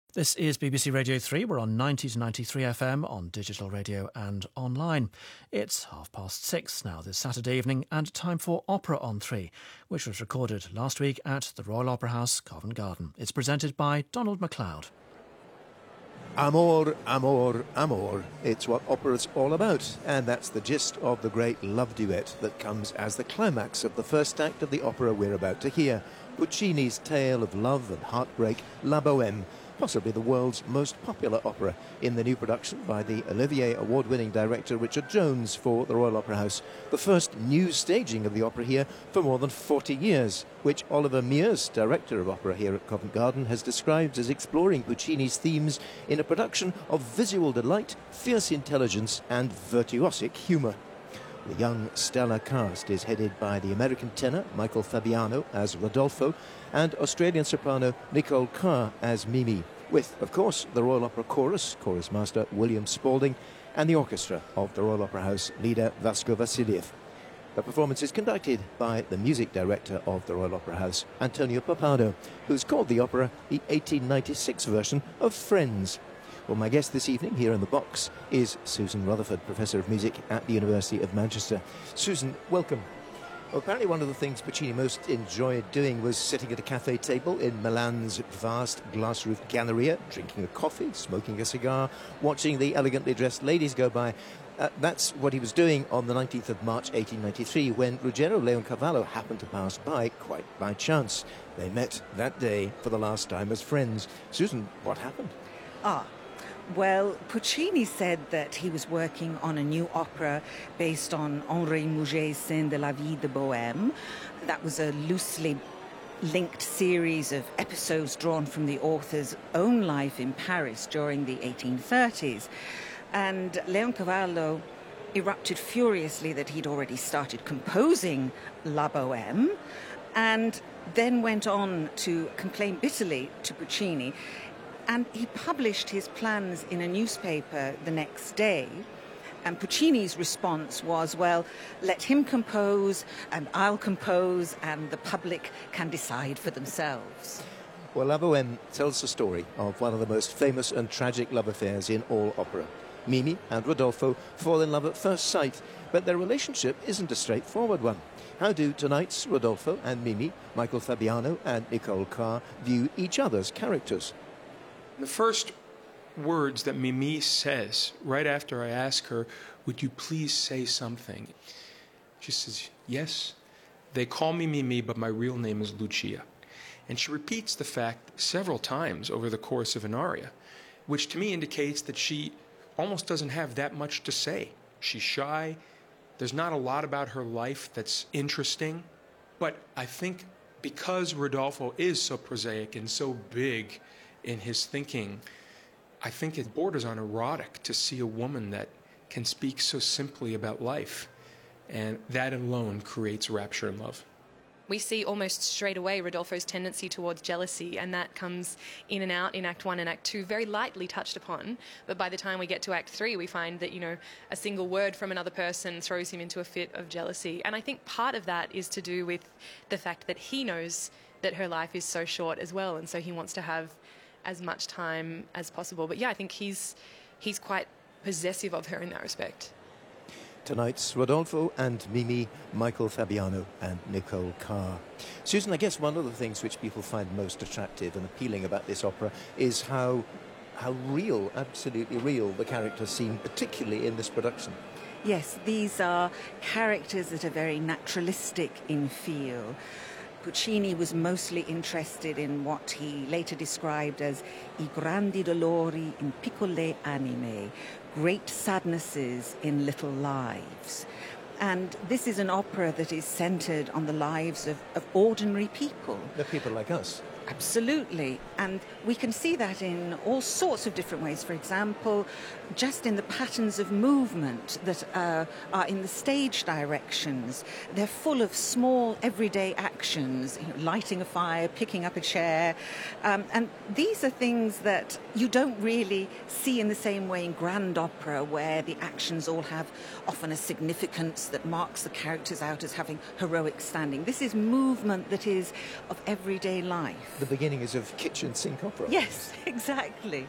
This is BBC Radio 3. We're on 90 to 93 FM on digital radio and online. It's 6:30 now this Saturday evening and time for Opera on 3, which was recorded last week at the Royal Opera House, Covent Garden. It's presented by Donald MacLeod. Amor, amor, amor. It's what opera's all about, and that's the gist of the great love duet that comes as the climax of the first act of the opera we're about to hear. Puccini's tale of love and heartbreak, La Bohème, possibly the world's most popular opera, in the new production by the Olivier Award-winning director Richard Jones for the Royal Opera House. The first new staging of the opera here for more than 40 years, which Oliver Mears, director of opera here at Covent Garden, has described as exploring Puccini's themes in a production of visual delight, fierce intelligence and virtuosic humour. The young stellar cast is headed by the American tenor Michael Fabiano as Rodolfo and Australian soprano Nicole Carr as Mimi, with, of course, the Royal Opera Chorus, chorus master William Spalding, and the orchestra of the Royal Opera House, leader Vasko Vassiliev. The performance is conducted by the music director of the Royal Opera House, Antonio Papado, who's called the opera the 1896 version of Friends. Well, my guest this evening here in the box is Susan Rutherford, Professor of Music at the University of Manchester. Susan, welcome. Well, apparently one of the things Puccini most enjoyed doing was sitting at a cafe table in Milan's vast glass-roofed Galleria, drinking a coffee, smoking a cigar, watching the elegantly dressed ladies go by. That's what he was doing on the 19th of March 1893 when Ruggero Leoncavallo happened to pass by quite by chance. They met that day for the last time as friends. Susan, what happened? Well, Puccini said that he was working on a new opera based on Henri Mouget's Scènes de la Vie de Bohème. That was a loosely linked series of episodes drawn from the author's own life in Paris during the 1830s. And Leoncavallo erupted furiously that he'd already started composing La Bohème, and then went on to complain bitterly to Puccini. And he published his plans in a newspaper the next day. And Puccini's response was, well, let him compose and I'll compose and the public can decide for themselves. Well, La Bohème tells the story of one of the most famous and tragic love affairs in all opera. Mimi and Rodolfo fall in love at first sight, but their relationship isn't a straightforward one. How do tonight's Rodolfo and Mimi, Michael Fabiano and Nicole Carr, view each other's characters? The first words that Mimi says right after I ask her, would you please say something? She says, yes, they call me Mimi, but my real name is Lucia. And she repeats the fact several times over the course of an aria, which to me indicates that she almost doesn't have that much to say. She's shy. There's not a lot about her life that's interesting. But I think because Rodolfo is so prosaic and so big in his thinking, I think it borders on erotic to see a woman that can speak so simply about life. And that alone creates rapture and love. We see almost straight away Rodolfo's tendency towards jealousy, and that comes in and out in Act 1 and Act 2, very lightly touched upon. But by the time we get to Act 3, we find that, a single word from another person throws him into a fit of jealousy. And I think part of that is to do with the fact that he knows that her life is so short as well, and so he wants to have as much time as possible. But yeah, I think he's quite possessive of her in that respect. Tonight's Rodolfo and Mimi, Michael Fabiano and Nicole Carr. Susan, I guess one of the things which people find most attractive and appealing about this opera is how real, absolutely real, the characters seem, particularly in this production. Yes, these are characters that are very naturalistic in feel. Puccini was mostly interested in what he later described as I grandi dolori in piccole anime, great sadnesses in little lives. And this is an opera that is centred on the lives of ordinary people. The people like us. Absolutely. And we can see that in all sorts of different ways. For example, just in the patterns of movement that are in the stage directions. They're full of small, everyday actions, lighting a fire, picking up a chair. And these are things that you don't really see in the same way in grand opera, where the actions all have often a significance that marks the characters out as having heroic standing. This is movement that is of everyday life. the beginnings of kitchen sink opera. Yes, exactly.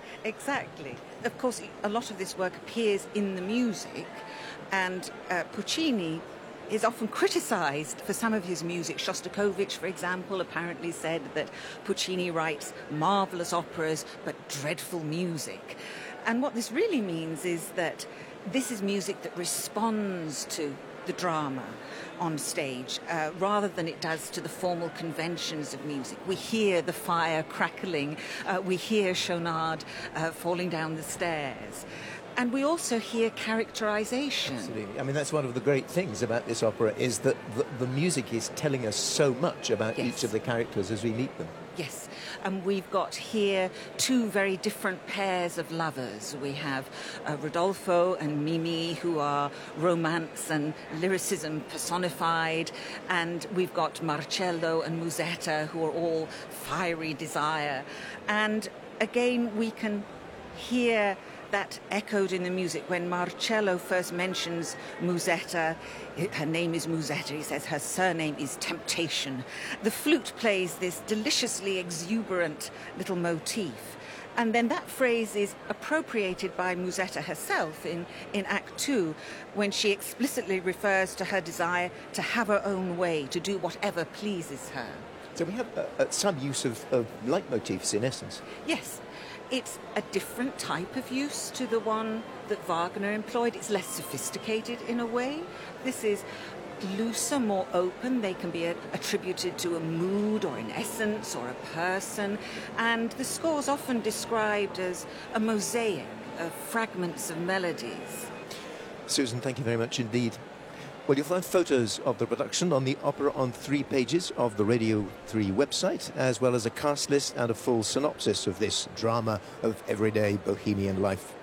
Of course, a lot of this work appears in the music, and Puccini is often criticised for some of his music. Shostakovich, for example, apparently said that Puccini writes marvellous operas but dreadful music. And what this really means is that this is music that responds to the drama on stage rather than it does to the formal conventions of music. We hear the fire crackling, we hear Schaunard falling down the stairs. And we also hear characterization. Absolutely. I mean, that's one of the great things about this opera, is that the music is telling us so much about each of the characters as we meet them. Yes, and we've got here two very different pairs of lovers. We have Rodolfo and Mimi, who are romance and lyricism personified, and we've got Marcello and Musetta, who are all fiery desire. And again, we can hear that echoed in the music when Marcello first mentions Musetta. Her name is Musetta. He says her surname is Temptation. The flute plays this deliciously exuberant little motif. And then that phrase is appropriated by Musetta herself in Act 2, when she explicitly refers to her desire to have her own way, to do whatever pleases her. So we have some use of leitmotifs, in essence. Yes. It's a different type of use to the one that Wagner employed. It's less sophisticated in a way. This is looser, more open. They can be attributed to a mood or an essence or a person. And the score's often described as a mosaic of fragments of melodies. Susan, thank you very much indeed. Well, you'll find photos of the production on the Opera on 3 pages of the Radio 3 website, as well as a cast list and a full synopsis of this drama of everyday bohemian life.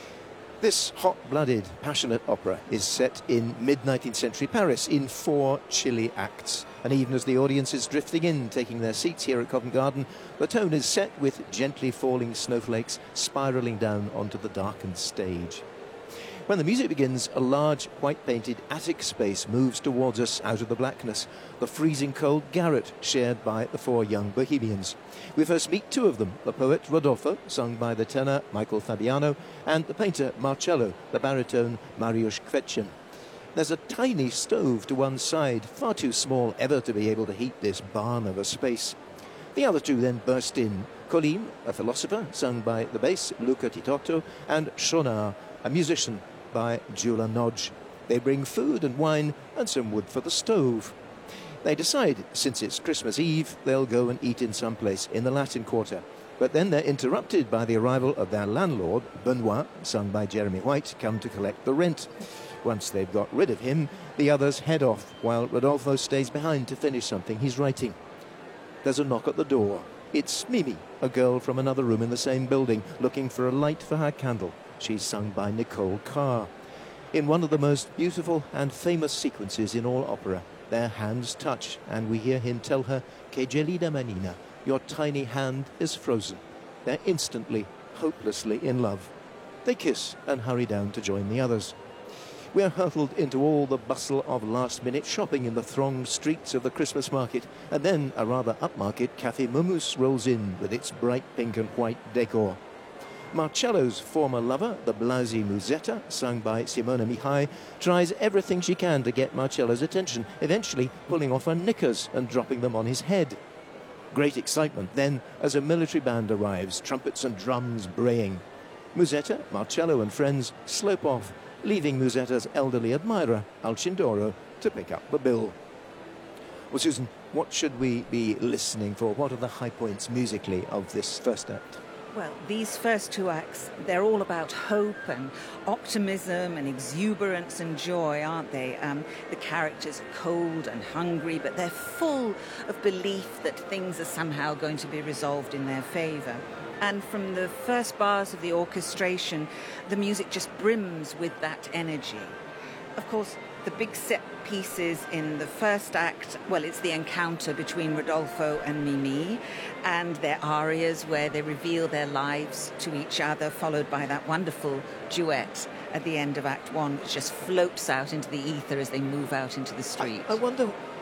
This hot-blooded, passionate opera is set in mid-19th century Paris in 4 chilly acts. And even as the audience is drifting in, taking their seats here at Covent Garden, the tone is set with gently falling snowflakes spiralling down onto the darkened stage. When the music begins, a large, white-painted attic space moves towards us out of the blackness, the freezing cold garret shared by the 4 young bohemians. We first meet 2 of them, the poet Rodolfo, sung by the tenor Michael Fabiano, and the painter Marcello, the baritone Mariusz Kvetchen. There's a tiny stove to one side, far too small ever to be able to heat this barn of a space. The other 2 then burst in, Colline, a philosopher, sung by the bass Luca Titotto, and Schaunard, a musician, by Gyula Nodge. They bring food and wine and some wood for the stove. They decide, since it's Christmas Eve, they'll go and eat in some place in the Latin Quarter. But then they're interrupted by the arrival of their landlord, Benoit, sung by Jeremy White, come to collect the rent. Once they've got rid of him, the others head off, while Rodolfo stays behind to finish something he's writing. There's a knock at the door. It's Mimi, a girl from another room in the same building, looking for a light for her candle. She's sung by Nicole Carr. In one of the most beautiful and famous sequences in all opera, their hands touch, and we hear him tell her, "Che gelida manina, your tiny hand is frozen." They're instantly, hopelessly in love. They kiss and hurry down to join the others. We are hurtled into all the bustle of last-minute shopping in the thronged streets of the Christmas market, and then a rather upmarket Café Momus rolls in with its bright pink and white decor. Marcello's former lover, the blousy Musetta, sung by Simona Mihai, tries everything she can to get Marcello's attention, eventually pulling off her knickers and dropping them on his head. Great excitement then as a military band arrives, trumpets and drums braying. Musetta, Marcello and friends slope off, leaving Musetta's elderly admirer, Alcindoro, to pick up the bill. Well, Susan, what should we be listening for? What are the high points musically of this first act? Well, these first 2 acts, they're all about hope and optimism and exuberance and joy, aren't they? The characters are cold and hungry, but they're full of belief that things are somehow going to be resolved in their favour. And from the first bars of the orchestration, the music just brims with that energy. Of course, the big set pieces in the first act, well, it's the encounter between Rodolfo and Mimi and their arias where they reveal their lives to each other, followed by that wonderful duet at the end of Act 1, which just floats out into the ether as they move out into the street. I wonder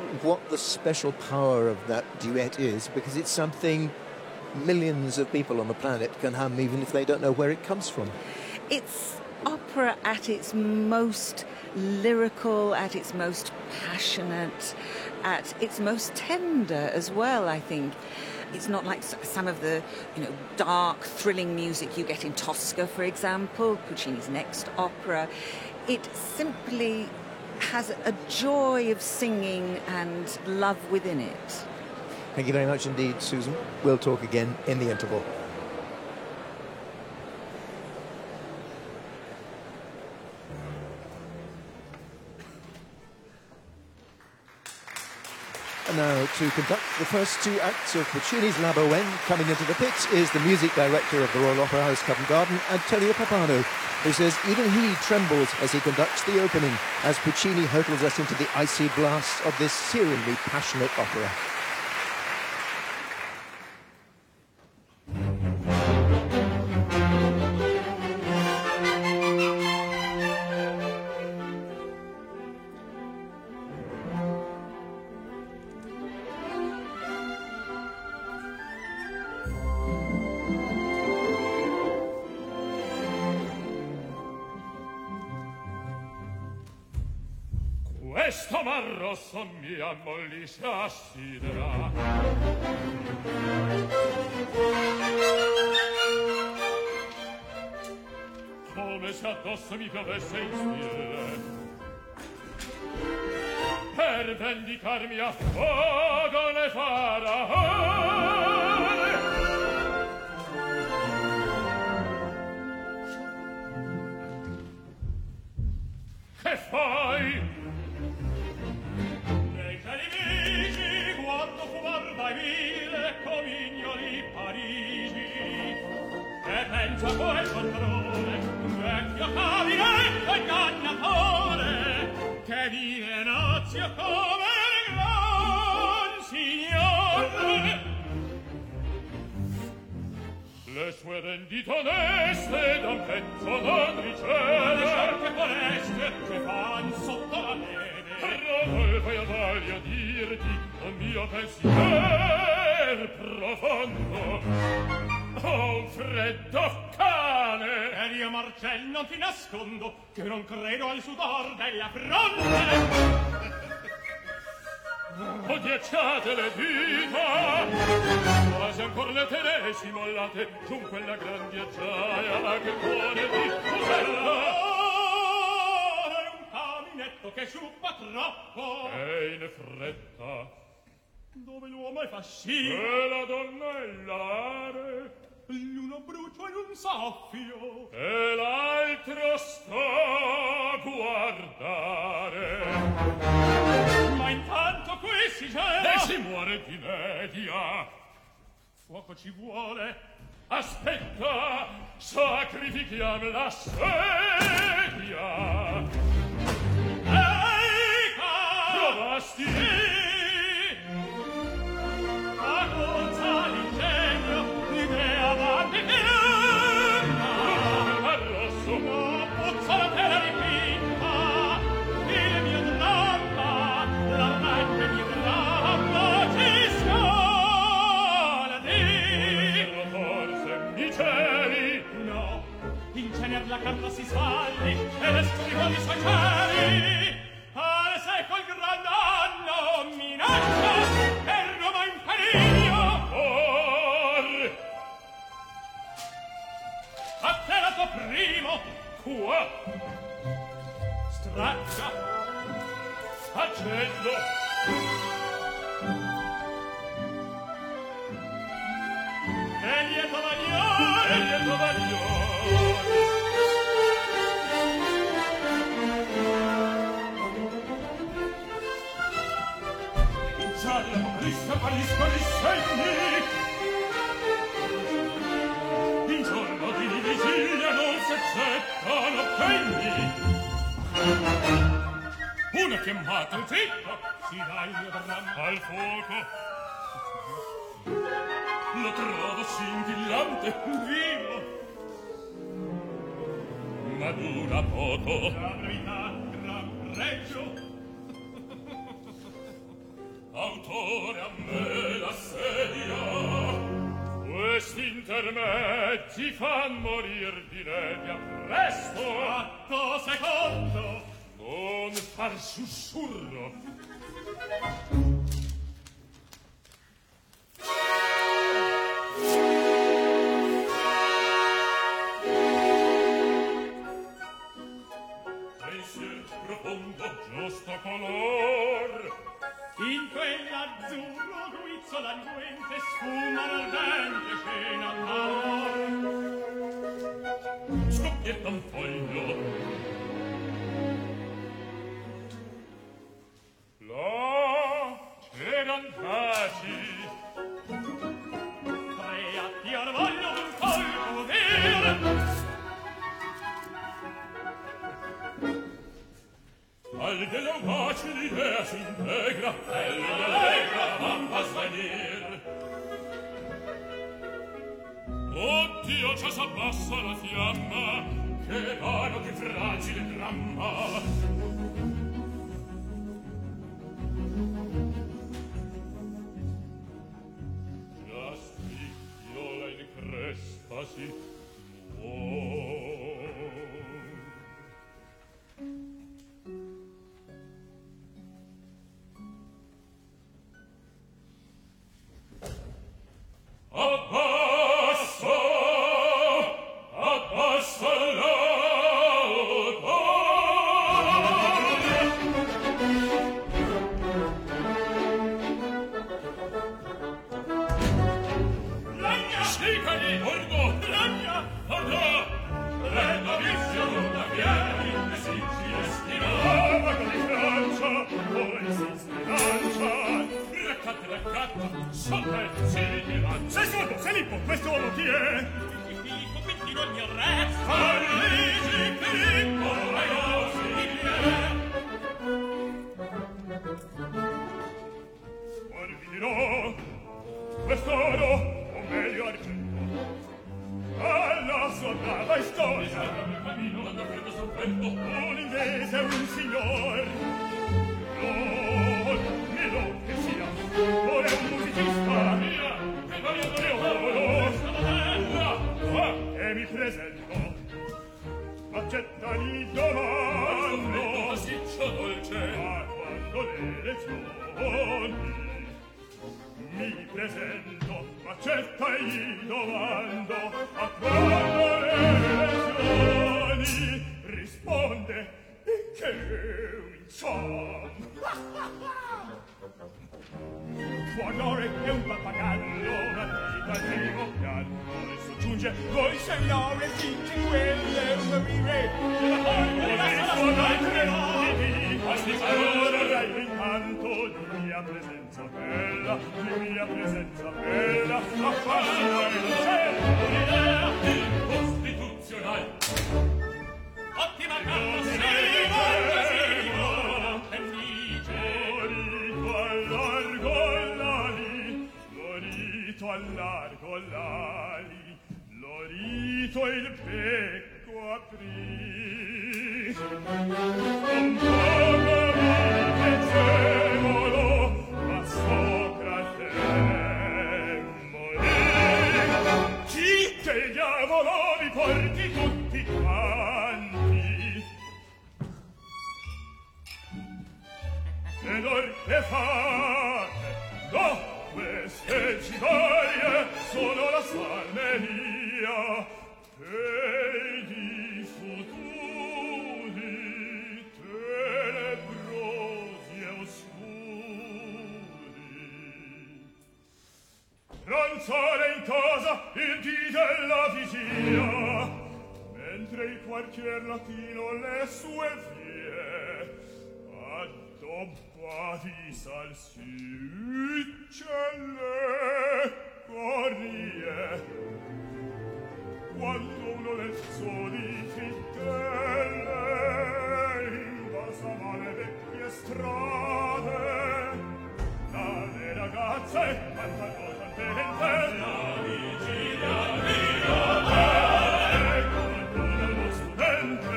what the special power of that duet is, because it's something millions of people on the planet can hum even if they don't know where it comes from. It's opera at its most lyrical, at its most passionate, at its most tender as well, I think. It's not like some of the, dark, thrilling music you get in Tosca, for example, Puccini's next opera. It simply has a joy of singing and love within it. Thank you very much indeed, Susan. We'll talk again in the interval. And now to conduct the first two acts of Puccini's La Bohème, coming into the pit is the music director of the Royal Opera House, Covent Garden, Antonio Pappano, who says even he trembles as he conducts the opening as Puccini hurtles us into the icy blasts of this serenely passionate opera. Questo mar rosso mi ammollisce a sidera. Come se addosso mi piovesse in stille. Per vendicarmi a fuoco ne farà. Che fai? Dai mille comignoli Parigi e pensa poi il padrone un vecchio cavinetto ingannatore che vive nozio come il gran signore. Le sue vendite oneste da un pezzo non riceve, le sciarpe oneste che fan sotto la neve. Rodolfo, io voglio dirti un mio pensier profondo. Ho un freddo cane ed io, Marcel, non ti nascondo che non credo al sudor della fronte. Ho ghiacciate le dita, quasi ancor le tenere simollate giù quella gran ghiacciaia che cuore di cosella. Che sciuppa troppo e in fretta dove l'uomo è fascino e la donna è l'are, l'uno brucio in un soffio e l'altro sta a guardare, ma intanto qui si gela e si muore di media. Fuoco ci vuole, aspetta, sacrifichiamo la sedia. Provasti a cosa l'ingegno l'idea avanti che a rosso no puzza la tela dipinta il mio dramma la mente mio dramma ci scioldi forse mi ceri no in cener la carta si svalli e le scrivoni i suoi cieli. Col gran anno minaccia e Roma in periglio. Or a te la tuo primo qua straccia accendo e lieto vagliore Palisco gli segni in giorno di vigilia non si accettano pegni. Una chiamata zitto si dà il mio dramma al fuoco, lo trovo scintillante vivo ma dura poco. La verità gran reggio per me ti fan morir di nebbia presto. Atto secondo. Non far sussurro. Pensier profondo, giusto color. In quell'azzurro guizzo languente sfuma l'ardente scena d'amor. Scoppietta un foglio. Là c'eran taci. Tre atti al voglio d'un colpo vero. Al dell'audace l'idea s'integra, allegra van a svanir. Oddio, già s'abbassa la fiamma, che vano, che fragile dramma. Già spicchiola in crespa si muove. Abbasso, abbasso l'auto. Ragna! Sicali! Orgo! Ragna! Orgo! Ragna vizio da piedi, e si destinava con di Francia, poi si sbilancia. Raccatta, sopra il si lancia. Sei sordo, sei lippo, quest'uomo chi è? Dico, quindi non mi arresta. Parigi, Filippo, ragazzi, chi è? Or vi dirò, quest'oro, o meglio argento, alla sua brava storia. Quando freddo soffretto, un inglese, un signor, che sia, ora è un musicista mia, che voglio e mi presento, accetta di domando, siccio dolce, a quando le lezioni, mi presento, accetta gli domando, a quando le lezioni, risponde, che un son. Tuo onore è un pappagallo, una vita al primo piano, poi soggiunge, voi signore, finché quelle morire, la foglia di suonare tre nodi, quasi allora intanto di mia presenza bella, affascinare il cielo, l'idea incostituzionale. Ottima carta, sì, allargo l'ali, l'orito il becco aprì. Un poco mi piacevolo, ma sopra te morì. Chi che diavolo vi porti tutti quanti? Ed or che fate? No! Queste cigorie sono la salmeria e i futuri tenebrosi e oscuri. Pranzare in casa il dì della vigilia, mentre il quartier latino le sue vie addobbati salsicce corrie, quando uno del suo di fittelle invasava le vecchie strade, dalle ragazze cantano tante la vigilia mia e qualcuno lo studente.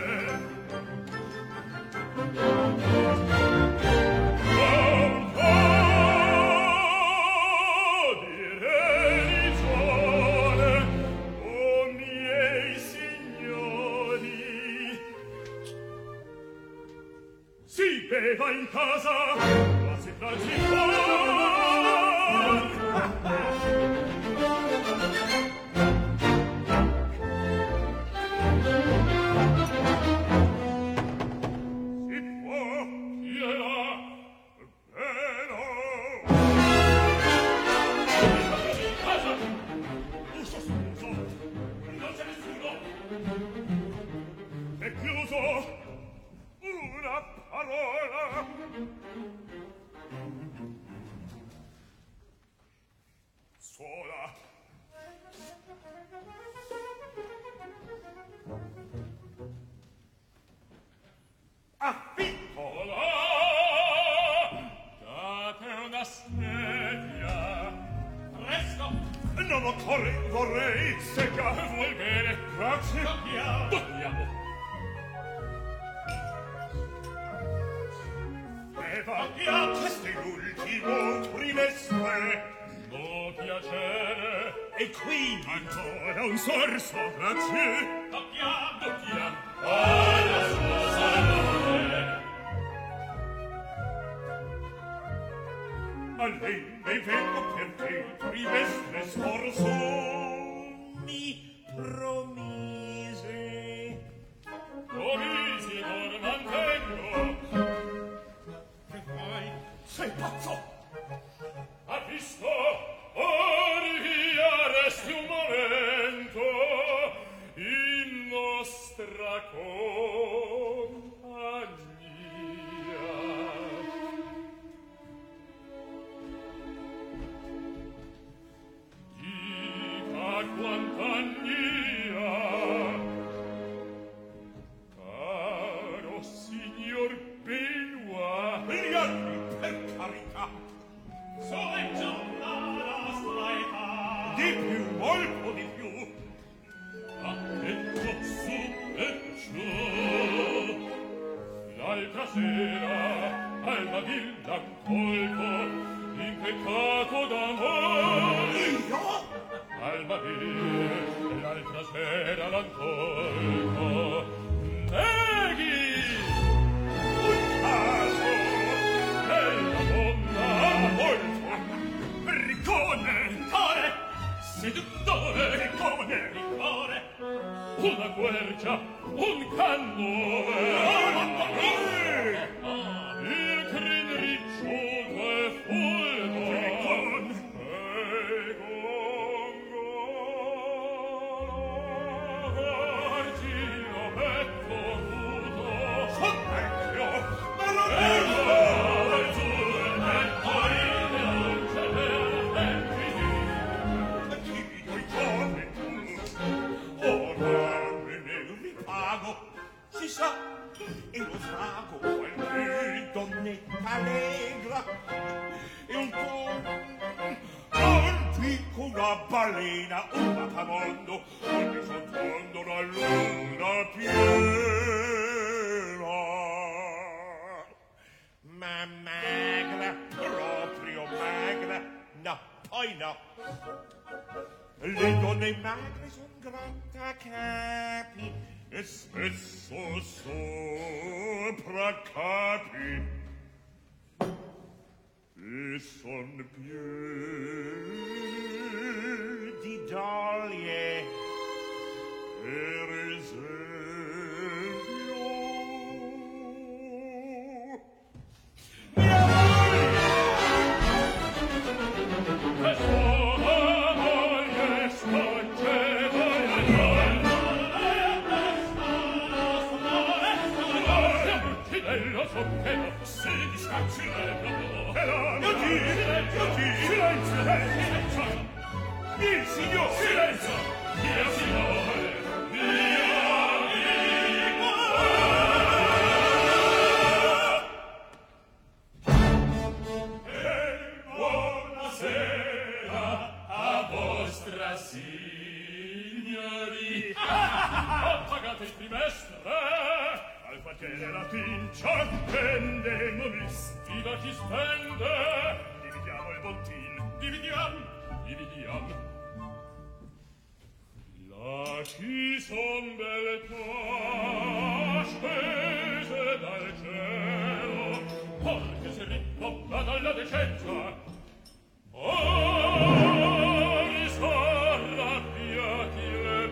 e va in casa, quasi transito. Una parola sola. Affittola, date una sedia. Presto. Non occorre, vorrei. Secca. Vuol bene. Grazie. Andiamo. Questo è l'ultimo trimestre. Mo piacere. E quindi ancora un sorso. Grazie. Doppiamo. Alla sua salute. A lei ne vengo perché il trimestre scorso mi promise. Promisi non mantengo. Sei pazzo! Ha visto? Via, resti un momento in nostra compagnia. Dica quant'annia, caro signor Benoit. Gli anni, per carità. Soleggia la nostra età. Di più, molto di più. Ha detto su e giù. L'altra sera al Navilla colpo in peccato d'amore. Io? Al Navilla l'altra sera l'han colpo. Neghi! Un caso! Bella donna, molto! Bricone! Core! Seduttore! Bricone! Ricore! Una quercia! Un cannone! Il crin ricciuto e fulmo! Bricone! E gongo! Argino petto nudo! Sottecchio! Ma non è si sa, e lo svago qualche donnetta allegra e un po' piccola balena, un mappamondo, un bisontondo, la luna piena. Ma magra, proprio magra, no, poi no. Le donne magre son grattacapi e spesso sopra capi e son più di doglie per esempio mia moglie scocce Socchero, se discaccerello, silenzio, il signor, silenzio, mio signore, mio amico. E buonasera a vostra signori. Ho pagato il trimestre. Che la pincia pende nomis. Viva chi spende. Dividiamo il bottin. Dividiamo. La chi son beltà scese dal cielo Porque se ritocca dalla decenza. Risarrabbiati e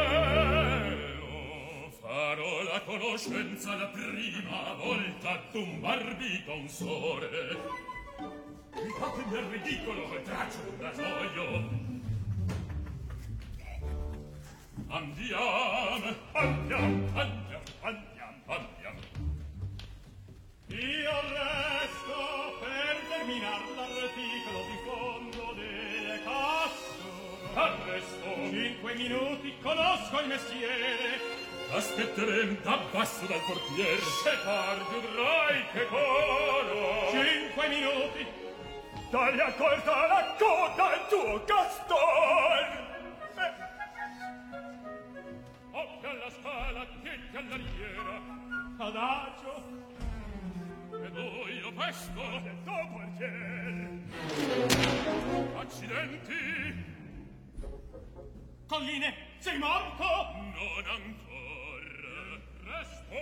bello, farò la conoscenza la prima volta d'un barbiconsore. Mi fate nel ridicolo e traccio d'un rasoio. Andiamo. Io resto per terminar l'articolo di fondo delle casse. Arresto. 5 minuti, conosco il mestiere. Aspetterem da basso dal portiere. Se tardi udrai che coro. 5 minuti. Dagli accorta la coda al tuo castor. Occhio alla scala, tienti alla riviera. Adagio. Ed io pesto del tuo quartiere. Accidenti. Colline, sei morto? Non ancora. Resto.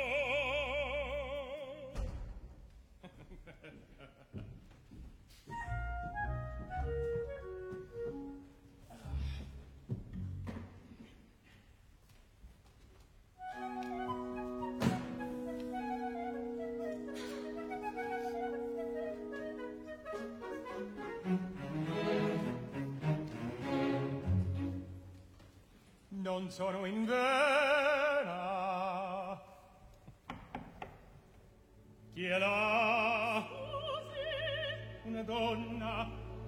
Non sono in vena. Chi è là? Scusi. Una donna.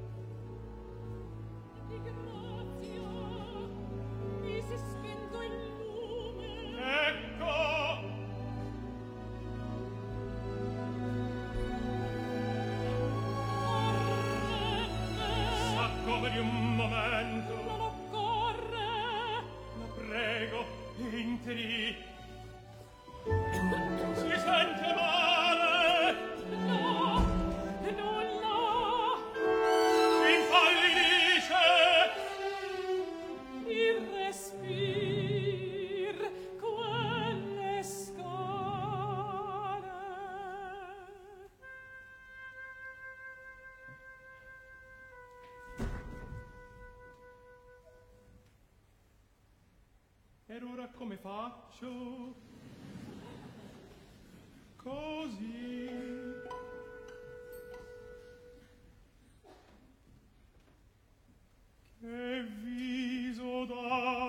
Di grazia, mi si è spento il lume. Ecco. S'accomodi un momento. Non occorre. La prego, entri. Si sente male? No, nulla. Impallidisce. Il respir, quelle scale. Ed ora come faccio? Così. Che viso da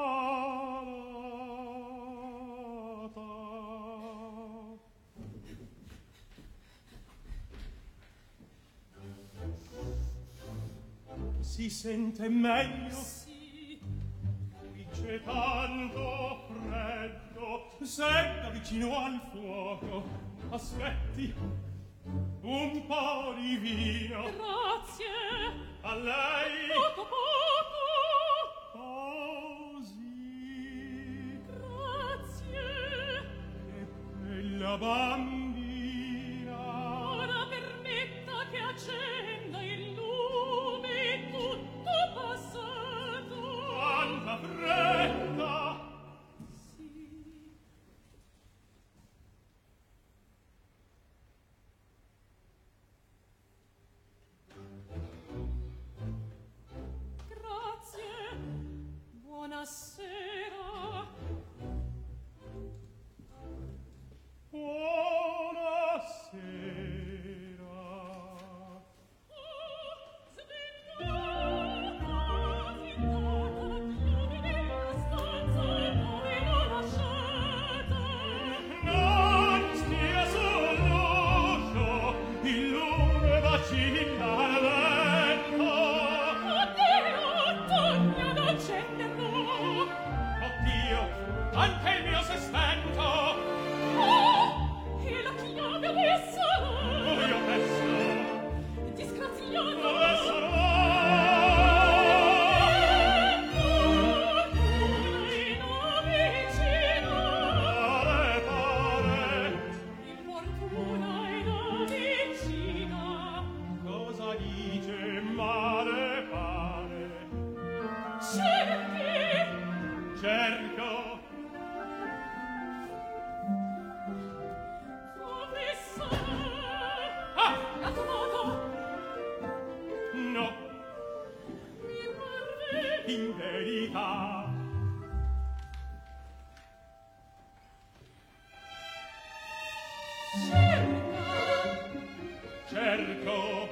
malata. Si sente meglio? Sì. Qui c'è tanto freddo. Senta vicino al fuoco. Aspetti. Un po' di vino. Grazie. A lei. Poco, poco. Così. Grazie. Che bella bambina. Ora permetta che accenda il lume, tutto passato. Quanta fretta. Buonasera. Buonasera. Oh, svegliata, ficcata, chiudi nella stanza e dove lo lasciate. Non stia sull'uscio, il lume vacilla al vento. Oddio, Antonio, non accende. Oddio, anche il mio si è spento. Oh, e la chiave adesso? Io adesso. Disgraziato. Adesso no. Fortuna vicina. Pare, pare. Fortuna vicina. Cosa dice male pare? Cerchi. Cerco. Come sa? ecco.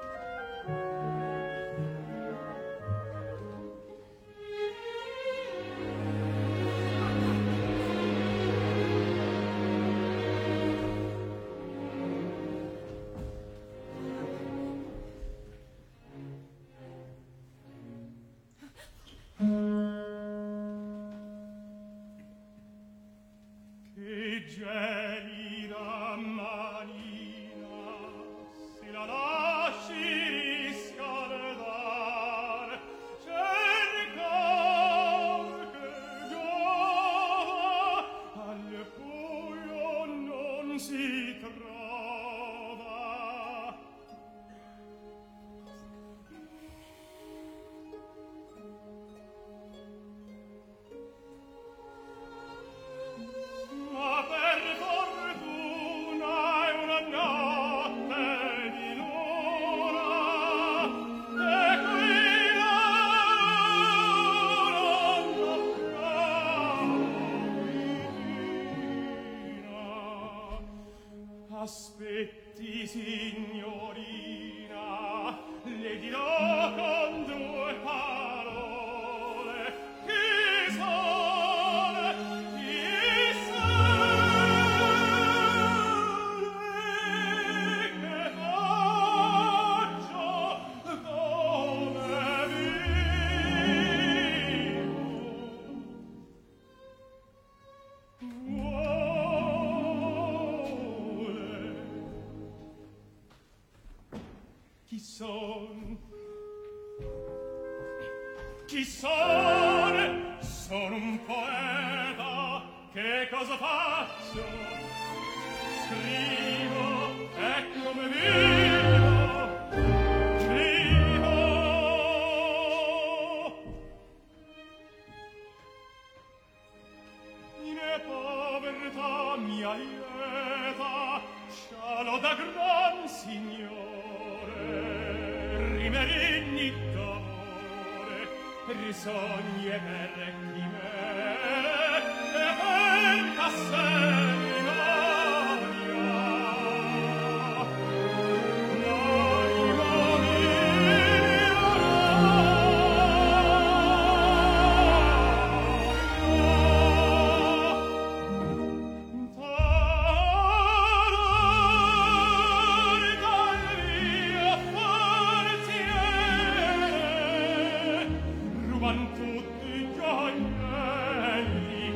Che gelida manina, se la lasci riscaldar, cercar che giova al buio non si trova. Ma per fortuna è una notte di luna, e qui la aspetti, signorina, le dirò con due parole chi sono, chi sono e che faccio, come vivo. Chi son? Chi son? Sono un poeta. Che cosa faccio? Scrivo, e come vivo. Vivo. In povertà mia lieta, scialo da gran signore, rimerigni d'amore, risogni e per chimere, e per casserinoia. Ruban tutti gioielli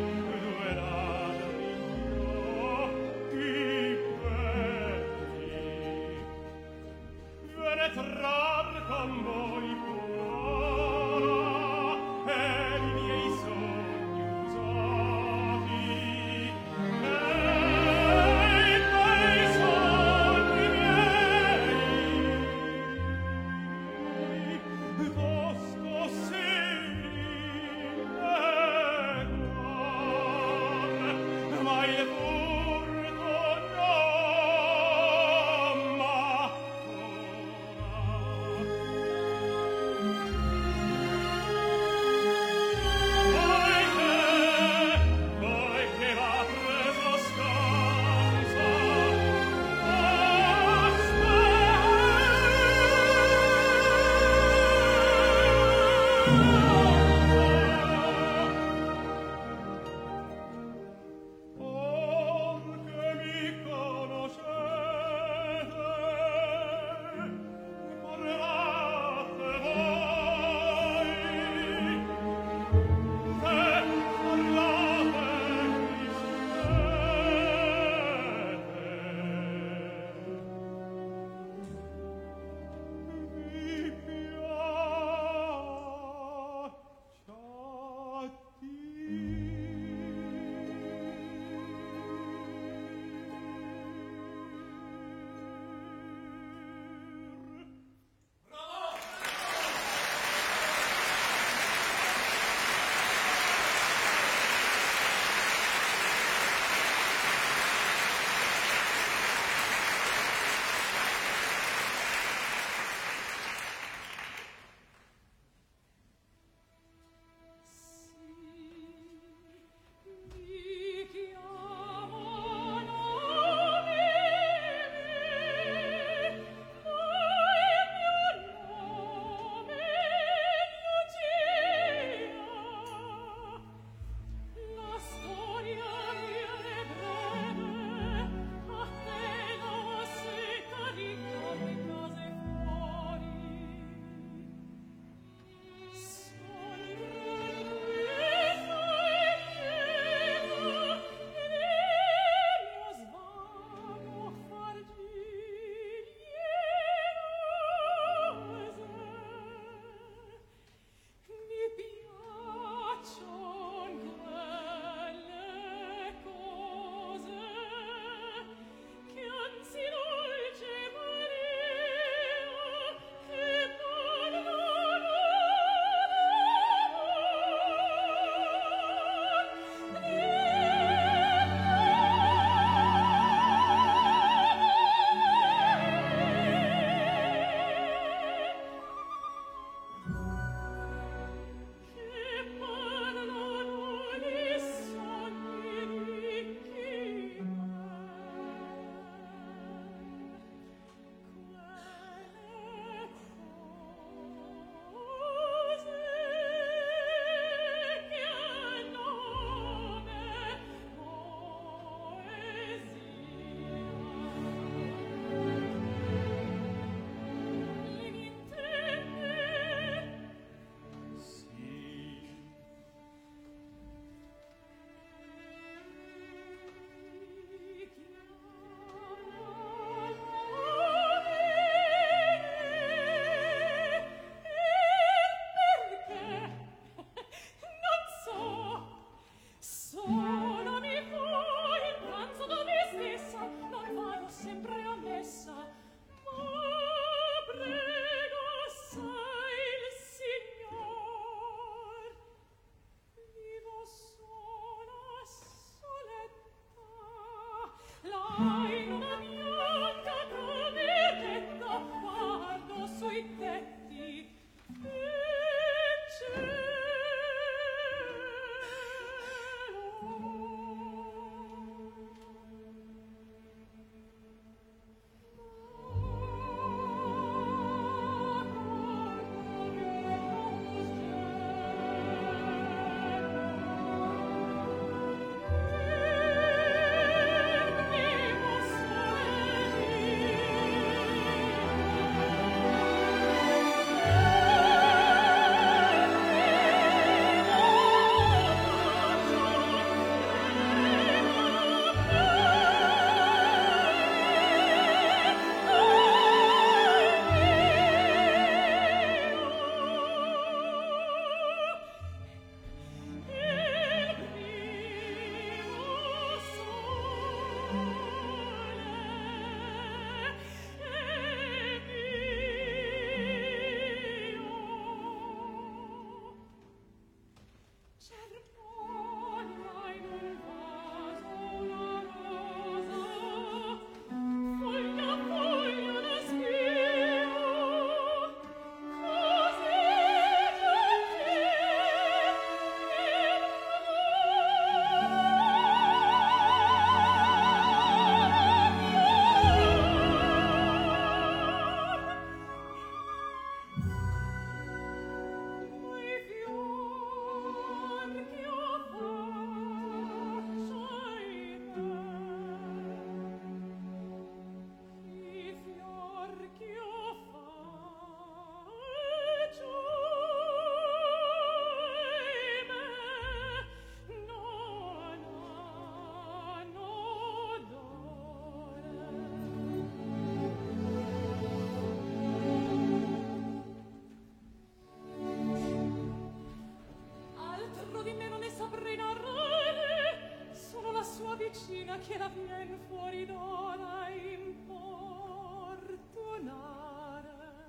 che la vien fuori d'ora importunare.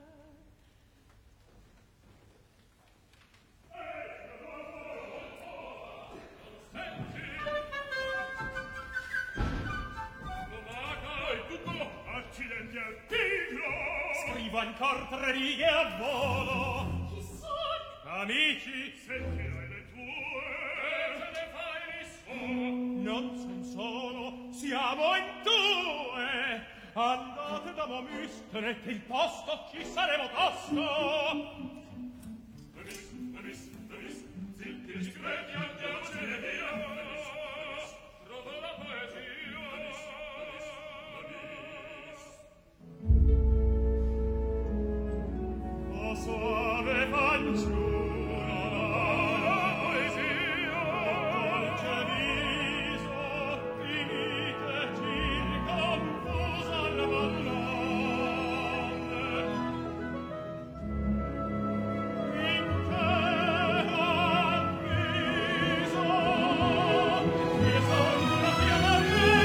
Accidenti al tigro! Scrivo ancor 3 righe a volo. Chi son? Amici, sentirai le tue. Te ne fai nessuno? Non son solo, siamo in 2. Andate da Momus, tenete il posto, ci saremo tosto. Devis, zitti e discreti, andiamocene via. Trova la poesia. Suave fanciulla, Poesia. dolce viso, timide circa confusa la ballante. In che avviso, che son la fiamma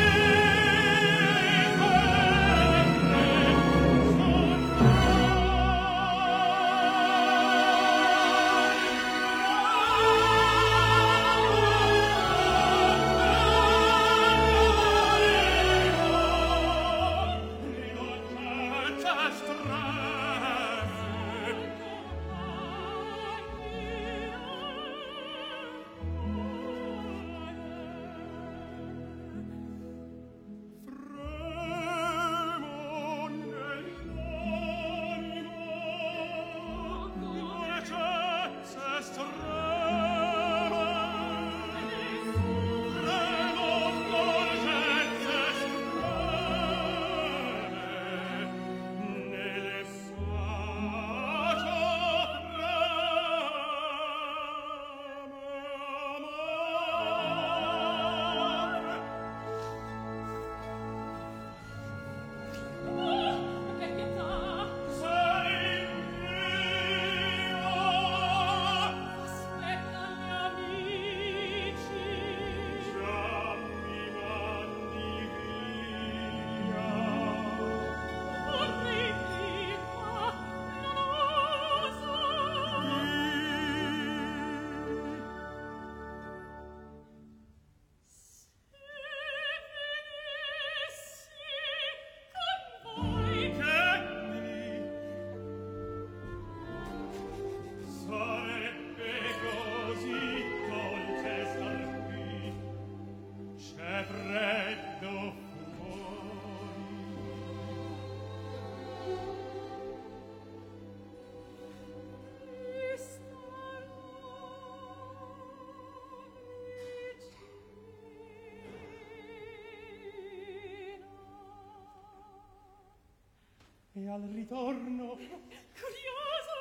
e al ritorno Curioso.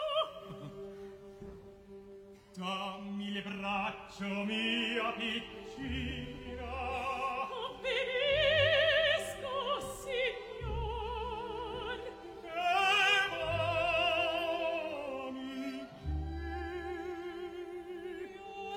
dammi le braccio mia piccina. Obbedisco, signor. E vami Io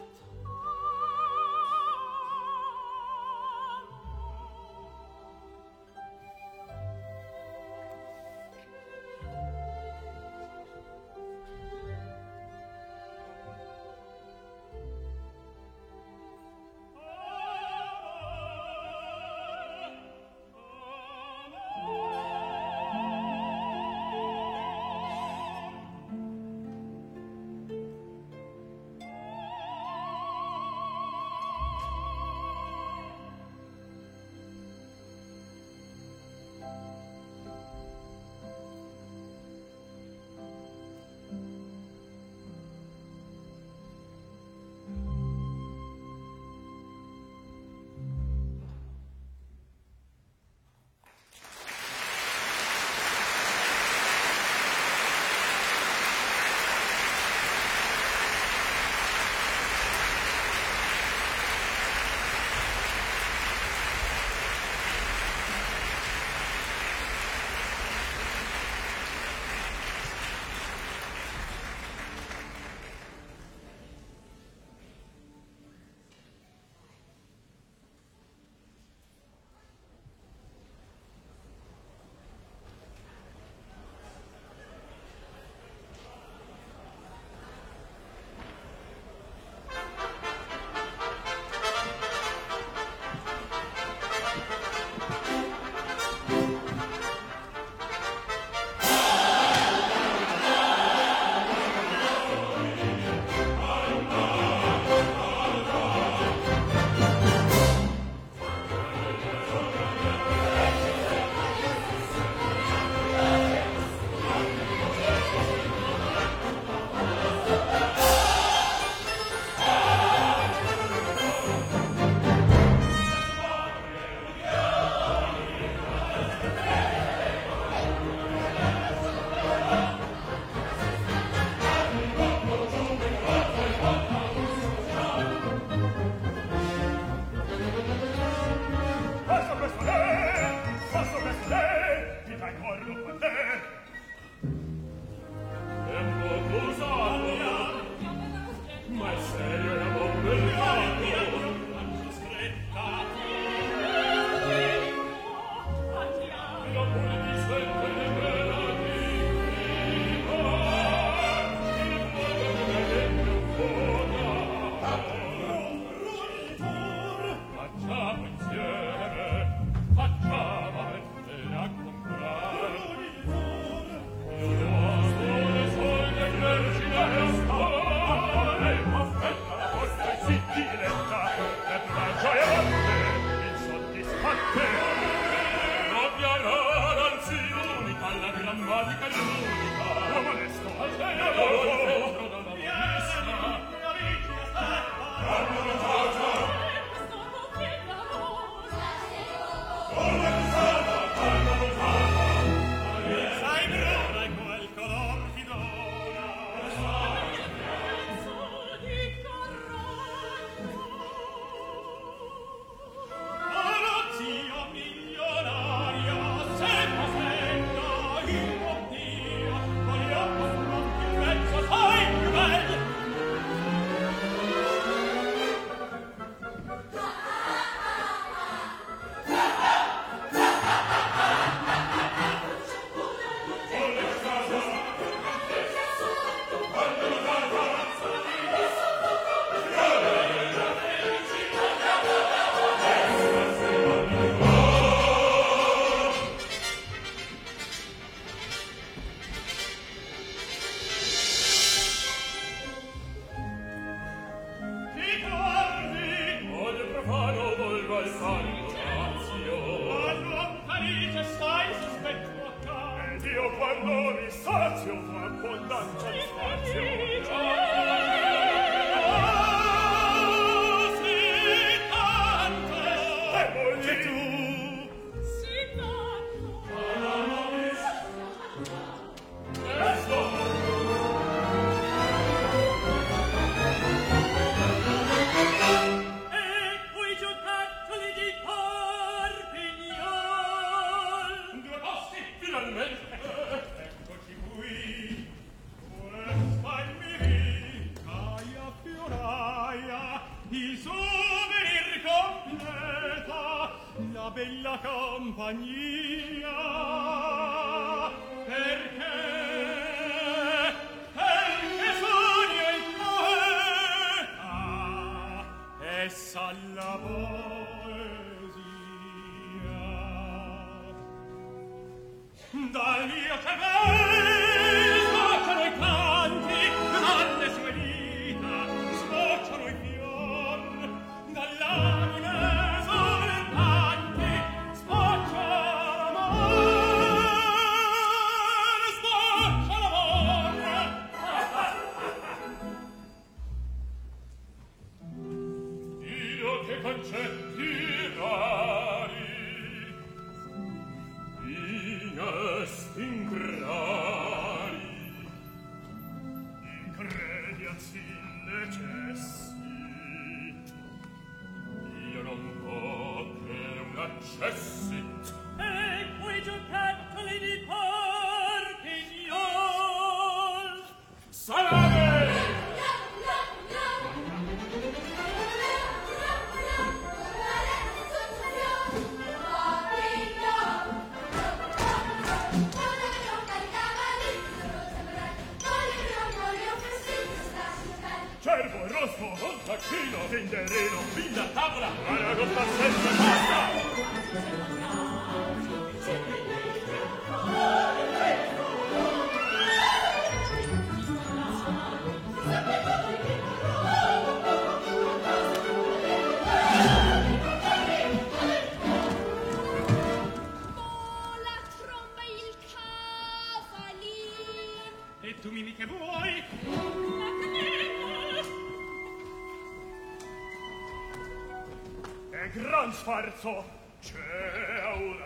C'è una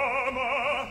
dama.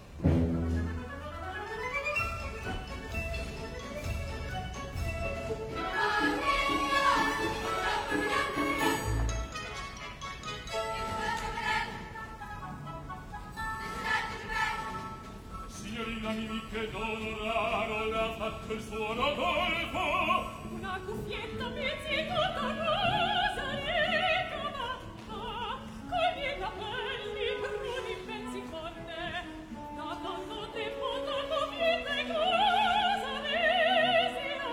Signorina Mimiche d'onoraro le ha fatto il suo Rodolfo. Una cuffietta pizzicotta rosa ricama, con i capelli bruni pezziconne, da tanto tempo tanto vite cosa desia.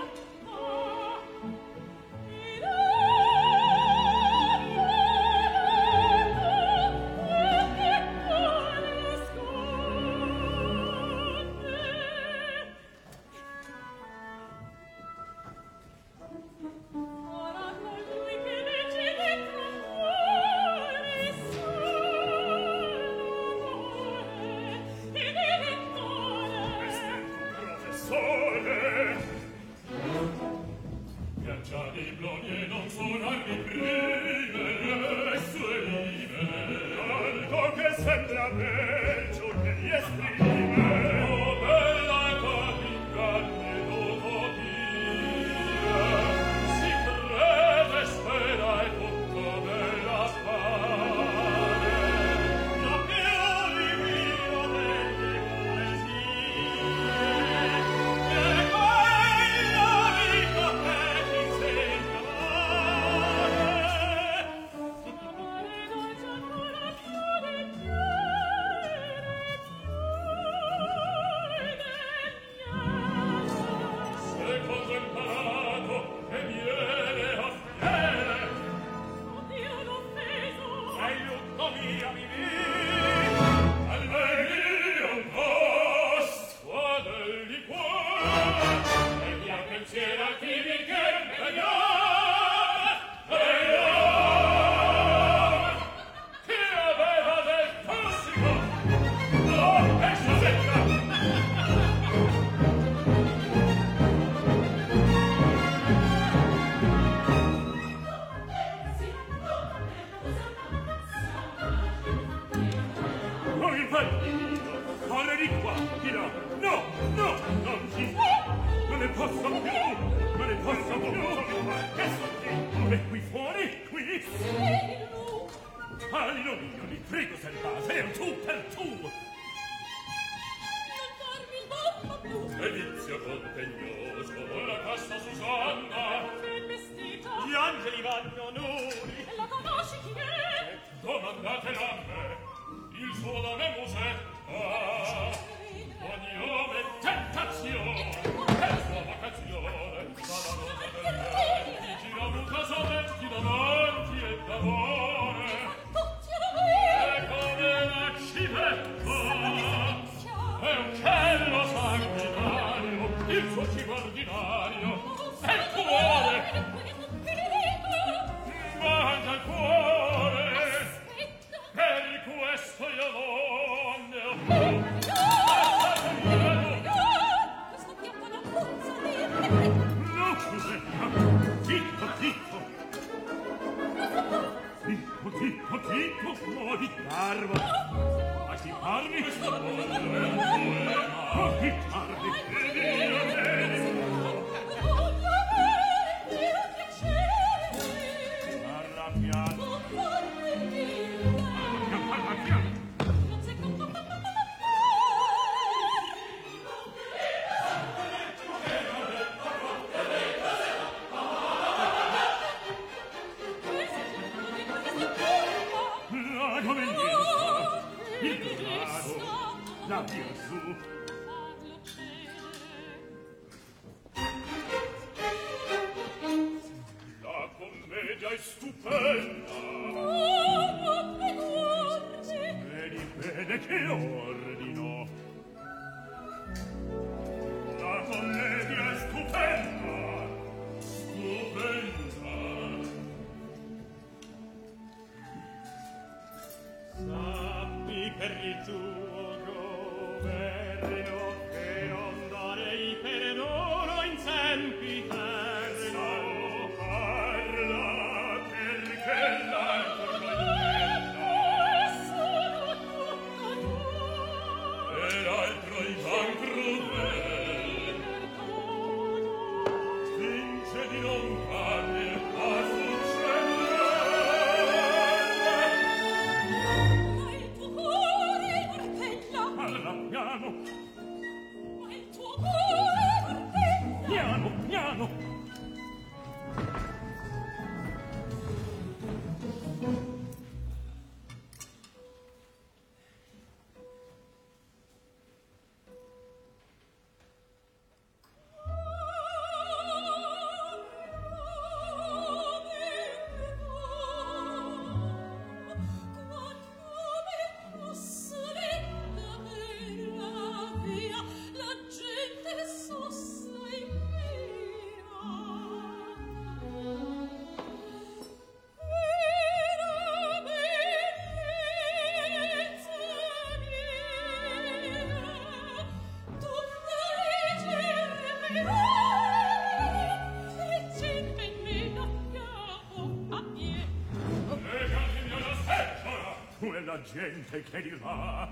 La gente che dirà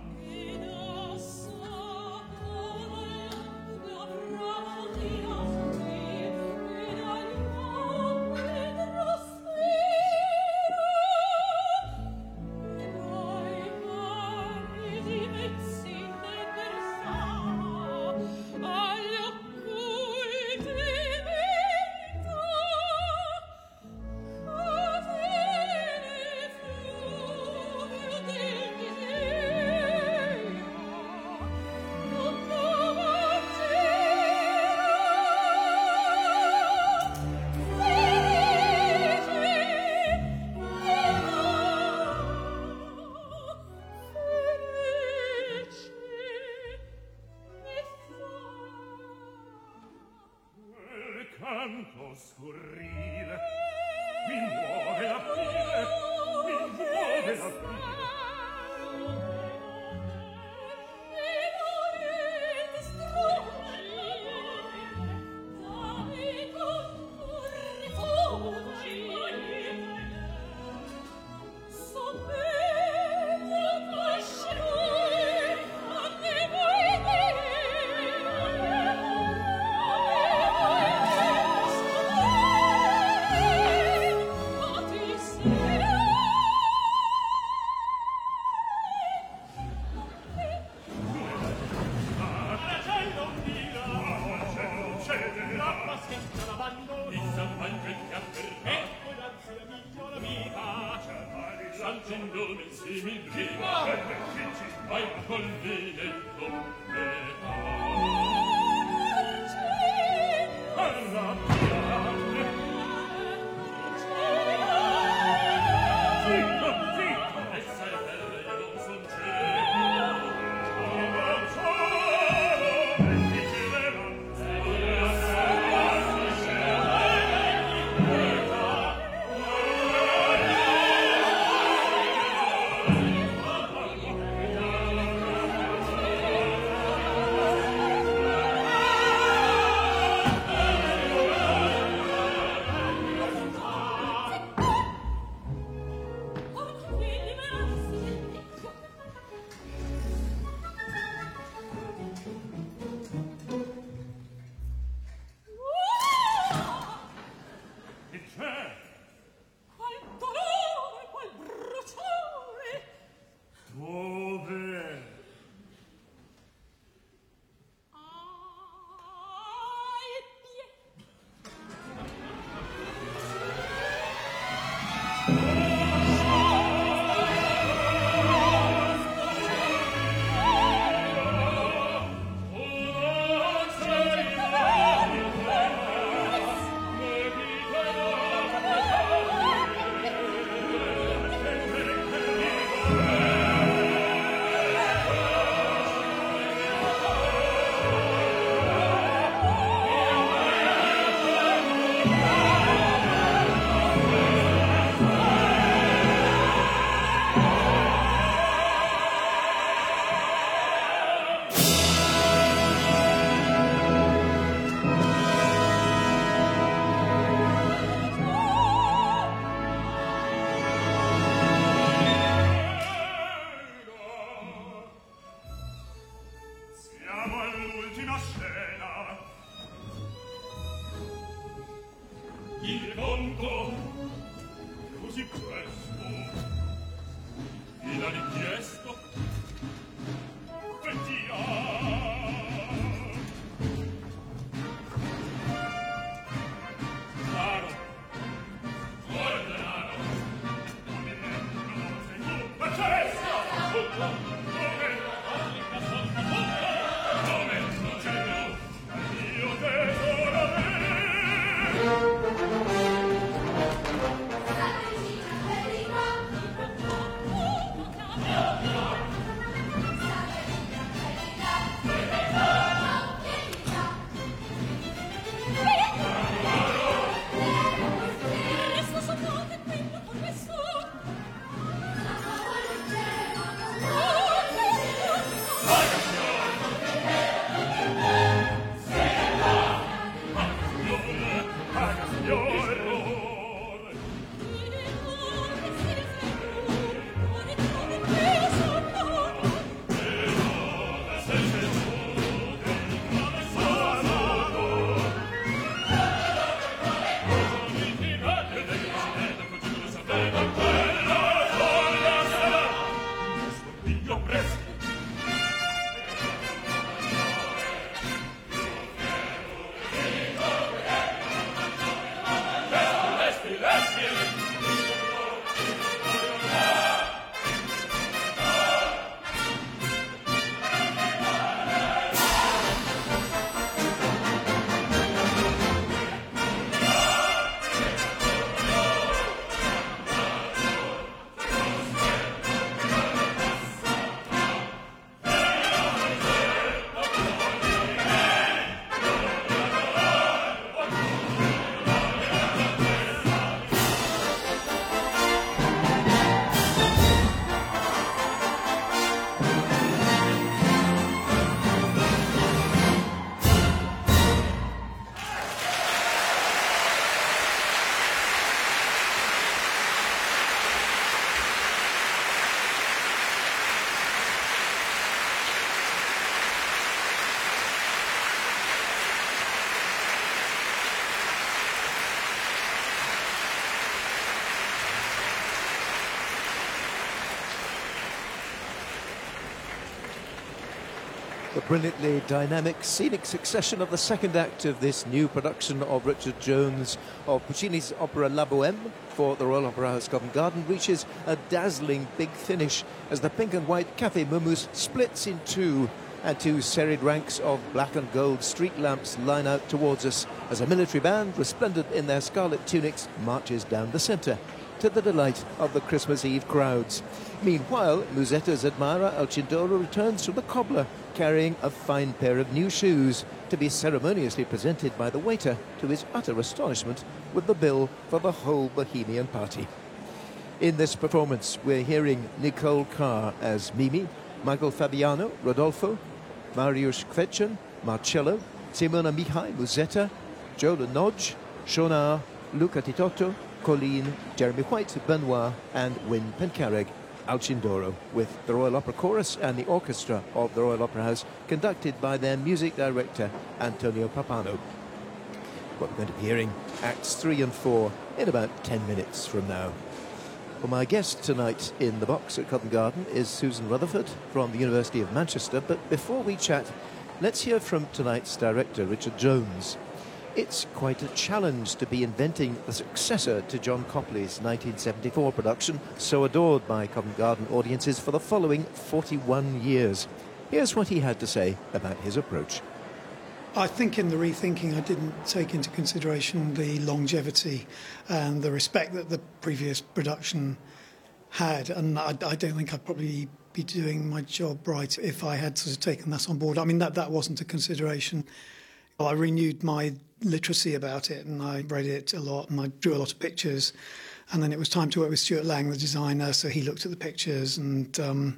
canto scurrile mi muove la pile, mi muove la pile. The brilliantly dynamic scenic succession of the second act of this new production of Richard Jones of Puccini's opera La Bohème for the Royal Opera House Covent Garden reaches a dazzling big finish as the pink and white Café Momus splits in two and two serried ranks of black and gold street lamps line out towards us as a military band, resplendent in their scarlet tunics, marches down the centre to the delight of the Christmas Eve crowds. Meanwhile, Musetta's admirer Alcindoro returns from the cobbler carrying a fine pair of new shoes to be ceremoniously presented by the waiter to his utter astonishment with the bill for the whole Bohemian party. In this performance, we're hearing Nicole Carr as Mimi, Michael Fabiano, Rodolfo, Mariusz Kvetchen, Marcello, Simona Mihai, Musetta, Joe Lenodge, Shona, Luca Titotto, Colleen, Jeremy White, Benoit and Wynne Pencarreg. Alcindoro, with the Royal Opera Chorus and the orchestra of the Royal Opera House, conducted by their music director, Antonio Papano. What we're going to be hearing, Acts 3 and 4, in about 10 minutes from now. Well, my guest tonight in the box at Covent Garden is Susan Rutherford from the University of Manchester. But before we chat, let's hear from tonight's director, Richard Jones. It's quite a challenge to be inventing the successor to John Copley's 1974 production, so adored by Covent Garden audiences for the following 41 years. Here's what he had to say about his approach. I think in the rethinking I didn't take into consideration the longevity and the respect that the previous production had, and I don't think I'd probably be doing my job right if I had sort of taken that on board. I mean, that wasn't a consideration. I renewed my literacy about it, and I read it a lot, and I drew a lot of pictures, and then it was time to work with Stuart Lang, the designer, so he looked at the pictures, and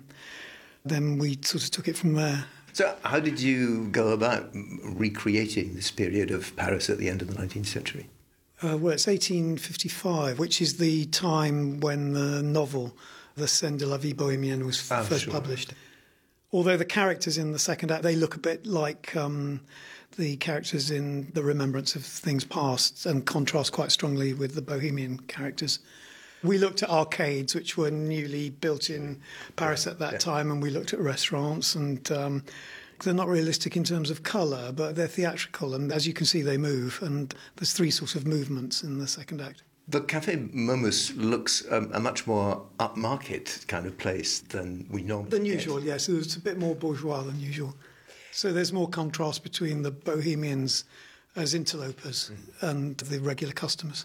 then we sort of took it from there. So how did you go about recreating this period of Paris at the end of the 19th century? Well, it's 1855, which is the time when the novel, The Scène de la Vie Bohémienne, was first published. Although the characters in the second act, they look a bit like the characters in The Remembrance of Things Past and contrast quite strongly with the Bohemian characters. We looked at arcades, which were newly built in Paris at that time, and we looked at restaurants, and they're not realistic in terms of colour, but they're theatrical, and as you can see, they move, and there's three sorts of movements in the second act. The Café Momus looks a much more upmarket kind of place than we normally Than usual, yes. It's a bit more bourgeois than usual. So there's more contrast between the bohemians as interlopers and the regular customers.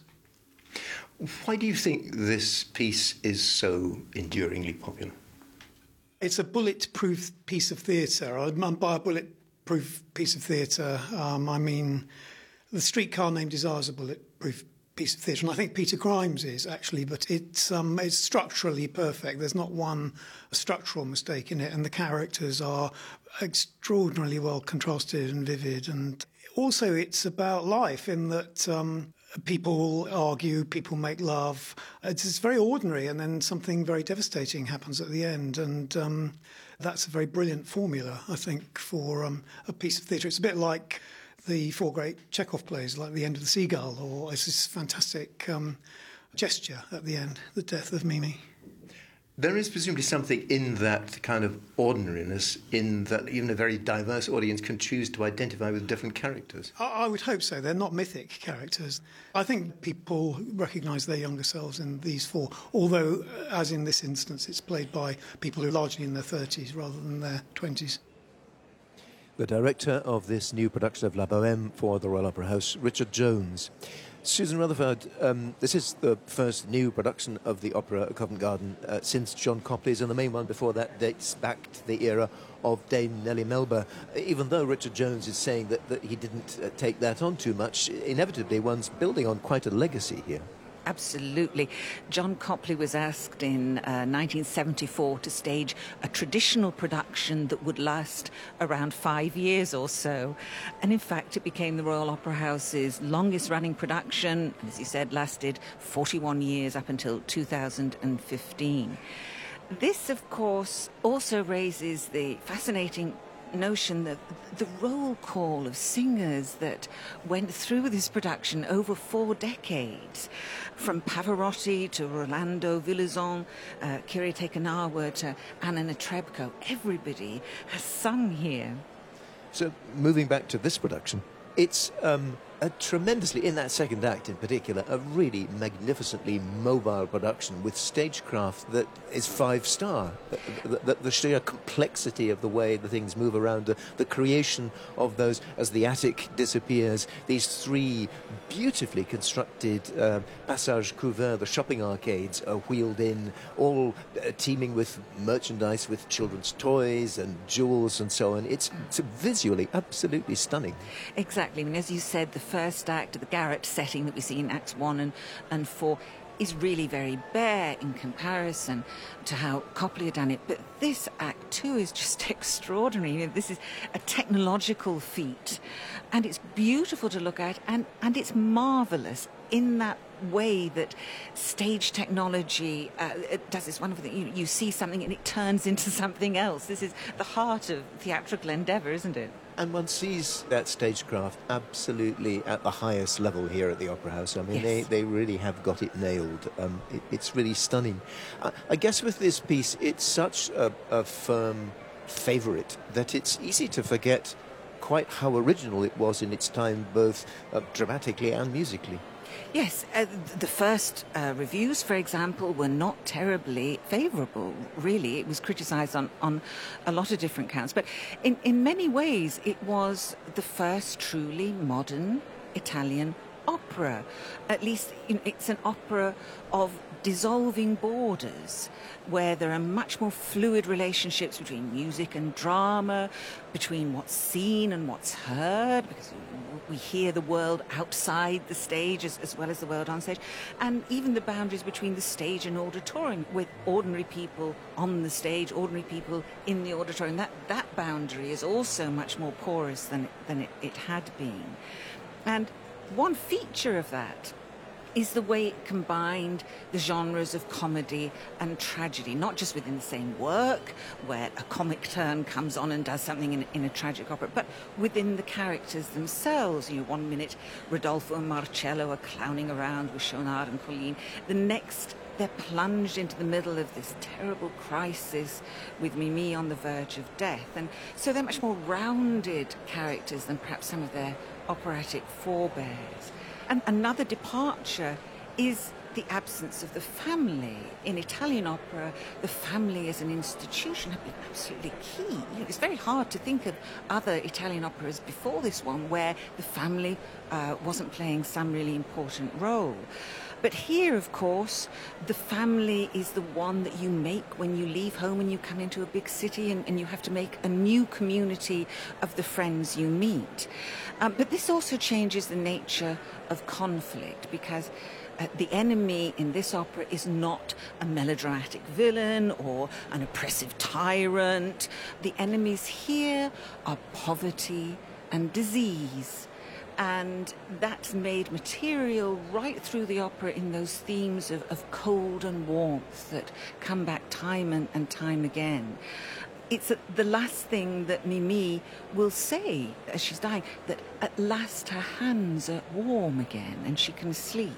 Why do you think this piece is so enduringly popular? It's a bulletproof piece of theatre. By a bulletproof piece of theatre, I mean The Streetcar Named Desire is a bulletproof piece of theatre, and I think Peter Grimes is actually, but it's structurally perfect. There's not one structural mistake in it, and the characters are extraordinarily well contrasted and vivid. And also it's about life in that people argue, people make love. It's very ordinary, and then something very devastating happens at the end, and that's a very brilliant formula, I think, for a piece of theatre. It's a bit like the four great Chekhov plays, like The End of the Seagull, or it's this fantastic gesture at the end, the death of Mimi. There is presumably something in that kind of ordinariness, in that even a very diverse audience can choose to identify with different characters. I would hope so. They're not mythic characters. I think people recognise their younger selves in these four, although, as in this instance, it's played by people who are largely in their 30s rather than their 20s. The director of this new production of La Bohème for the Royal Opera House, Richard Jones. Susan Rutherford, this is the first new production of the opera at Covent Garden since John Copley's, and the main one before that dates back to the era of Dame Nellie Melba. Even though Richard Jones is saying that he didn't take that on too much, inevitably one's building on quite a legacy here. Absolutely. John Copley was asked in 1974 to stage a traditional production that would last around 5 years or so. And in fact, it became the Royal Opera House's longest running production. As he said, lasted 41 years up until 2015. This, of course, also raises the fascinating notion that the roll call of singers that went through this production over 4 decades, from Pavarotti to Rolando Villazon, Kyrie Kanawa to Anna Netrebko, everybody has sung here. So, moving back to this production, it's a tremendously, in that second act in particular, a really magnificently mobile production with stagecraft that is 5-star. The sheer complexity of the way the things move around, the creation of those, as the attic disappears, these 3 beautifully constructed Passage Couvert, the shopping arcades, are wheeled in, all teeming with merchandise, with children's toys and jewels and so on. It's visually absolutely stunning. Exactly. I mean, as you said, the first act, the garret setting that we see in Acts 1 and 4, is really very bare in comparison to how Copley had done it. But this Act 2 is just extraordinary. You know, this is a technological feat, and it's beautiful to look at, and it's marvellous in that way that stage technology it does this wonderful thing. You see something and it turns into something else. This is the heart of theatrical endeavour, isn't it? And one sees that stagecraft absolutely at the highest level here at the Opera House. I mean, yes. they really have got it nailed. It's really stunning. I guess with this piece, it's such a firm favourite that it's easy to forget quite how original it was in its time, both dramatically and musically. Yes, the first reviews, for example, were not terribly favourable, really. It was criticised on a lot of different counts. But in many ways, it was the first truly modern Italian opera. At least it's an opera of dissolving borders, where there are much more fluid relationships between music and drama, between what's seen and what's heard, because we hear the world outside the stage as well as the world on stage, and even the boundaries between the stage and auditorium, with ordinary people on the stage, ordinary people in the auditorium. That boundary is also much more porous than it had been. And one feature of that is the way it combined the genres of comedy and tragedy, not just within the same work, where a comic turn comes on and does something in a tragic opera, but within the characters themselves. You know, 1 minute, Rodolfo and Marcello are clowning around with Schaunard and Colline. The next, they're plunged into the middle of this terrible crisis with Mimi on the verge of death. And so they're much more rounded characters than perhaps some of their operatic forebears. And another departure is the absence of the family. In Italian opera, the family as an institution had been absolutely key. It's very hard to think of other Italian operas before this one where the family wasn't playing some really important role. But here, of course, the family is the one that you make when you leave home and you come into a big city, and you have to make a new community of the friends you meet. But this also changes the nature of conflict, because the enemy in this opera is not a melodramatic villain or an oppressive tyrant. The enemies here are poverty and disease. And that's made material right through the opera in those themes of cold and warmth that come back time and time again. It's the last thing that Mimi will say as she's dying, that at last her hands are warm again and she can sleep.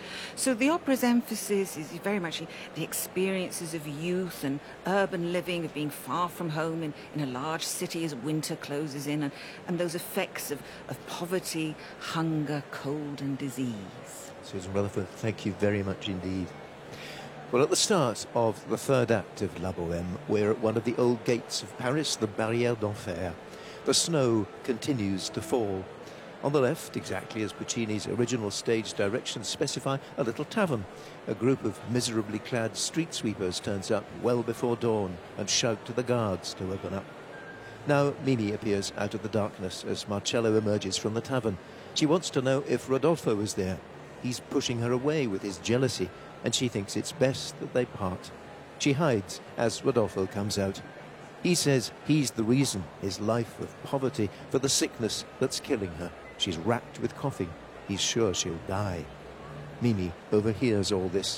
So the opera's emphasis is very much the experiences of youth and urban living, of being far from home in a large city as winter closes in, and those effects of poverty, hunger, cold and disease. Susan Rutherford, thank you very much indeed. Well, at the start of the third act of La Bohème, we're at one of the old gates of Paris, the Barrière d'Enfer. The snow continues to fall. On the left, exactly as Puccini's original stage directions specify, a little tavern. A group of miserably clad street sweepers turns up well before dawn and shout to the guards to open up. Now Mimi appears out of the darkness as Marcello emerges from the tavern. She wants to know if Rodolfo is there. He's pushing her away with his jealousy, and she thinks it's best that they part. She hides as Rodolfo comes out. He says he's the reason, his life of poverty, for the sickness that's killing her. She's racked with coughing. He's sure she'll die. Mimi overhears all this.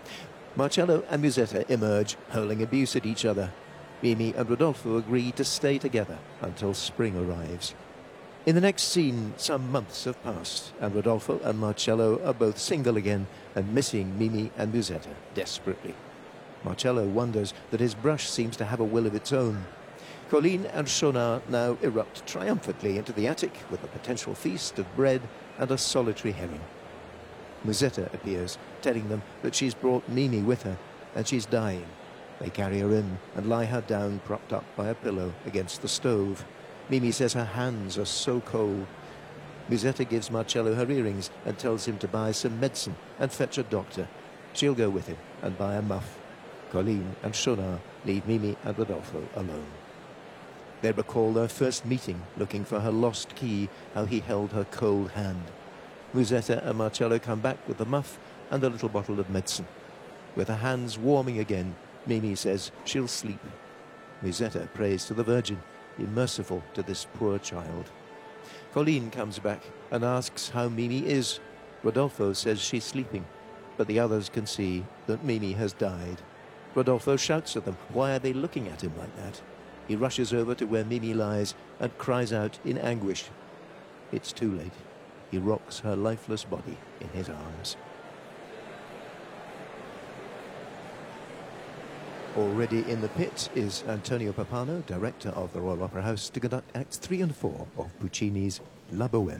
Marcello and Musetta emerge, hurling abuse at each other. Mimi and Rodolfo agree to stay together until spring arrives. In the next scene, some months have passed, and Rodolfo and Marcello are both single again and missing Mimi and Musetta desperately. Marcello wonders that his brush seems to have a will of its own. Colline and Schaunard now erupt triumphantly into the attic with a potential feast of bread and a solitary herring. Musetta appears, telling them that she's brought Mimi with her and she's dying. They carry her in and lie her down propped up by a pillow against the stove. Mimi says her hands are so cold. Musetta gives Marcello her earrings and tells him to buy some medicine and fetch a doctor. She'll go with him and buy a muff. Colline and Schaunard leave Mimi and Rodolfo alone. They recall their first meeting, looking for her lost key, how he held her cold hand. Musetta and Marcello come back with the muff and a little bottle of medicine. With her hands warming again, Mimi says she'll sleep. Musetta prays to the Virgin, be merciful to this poor child. Colline comes back and asks how Mimi is. Rodolfo says she's sleeping, but the others can see that Mimi has died. Rodolfo shouts at them, why are they looking at him like that? He rushes over to where Mimi lies and cries out in anguish. It's too late. He rocks her lifeless body in his arms. Already in the pit is Antonio Pappano, director of the Royal Opera House, to conduct Acts 3 and 4 of Puccini's La Bohème.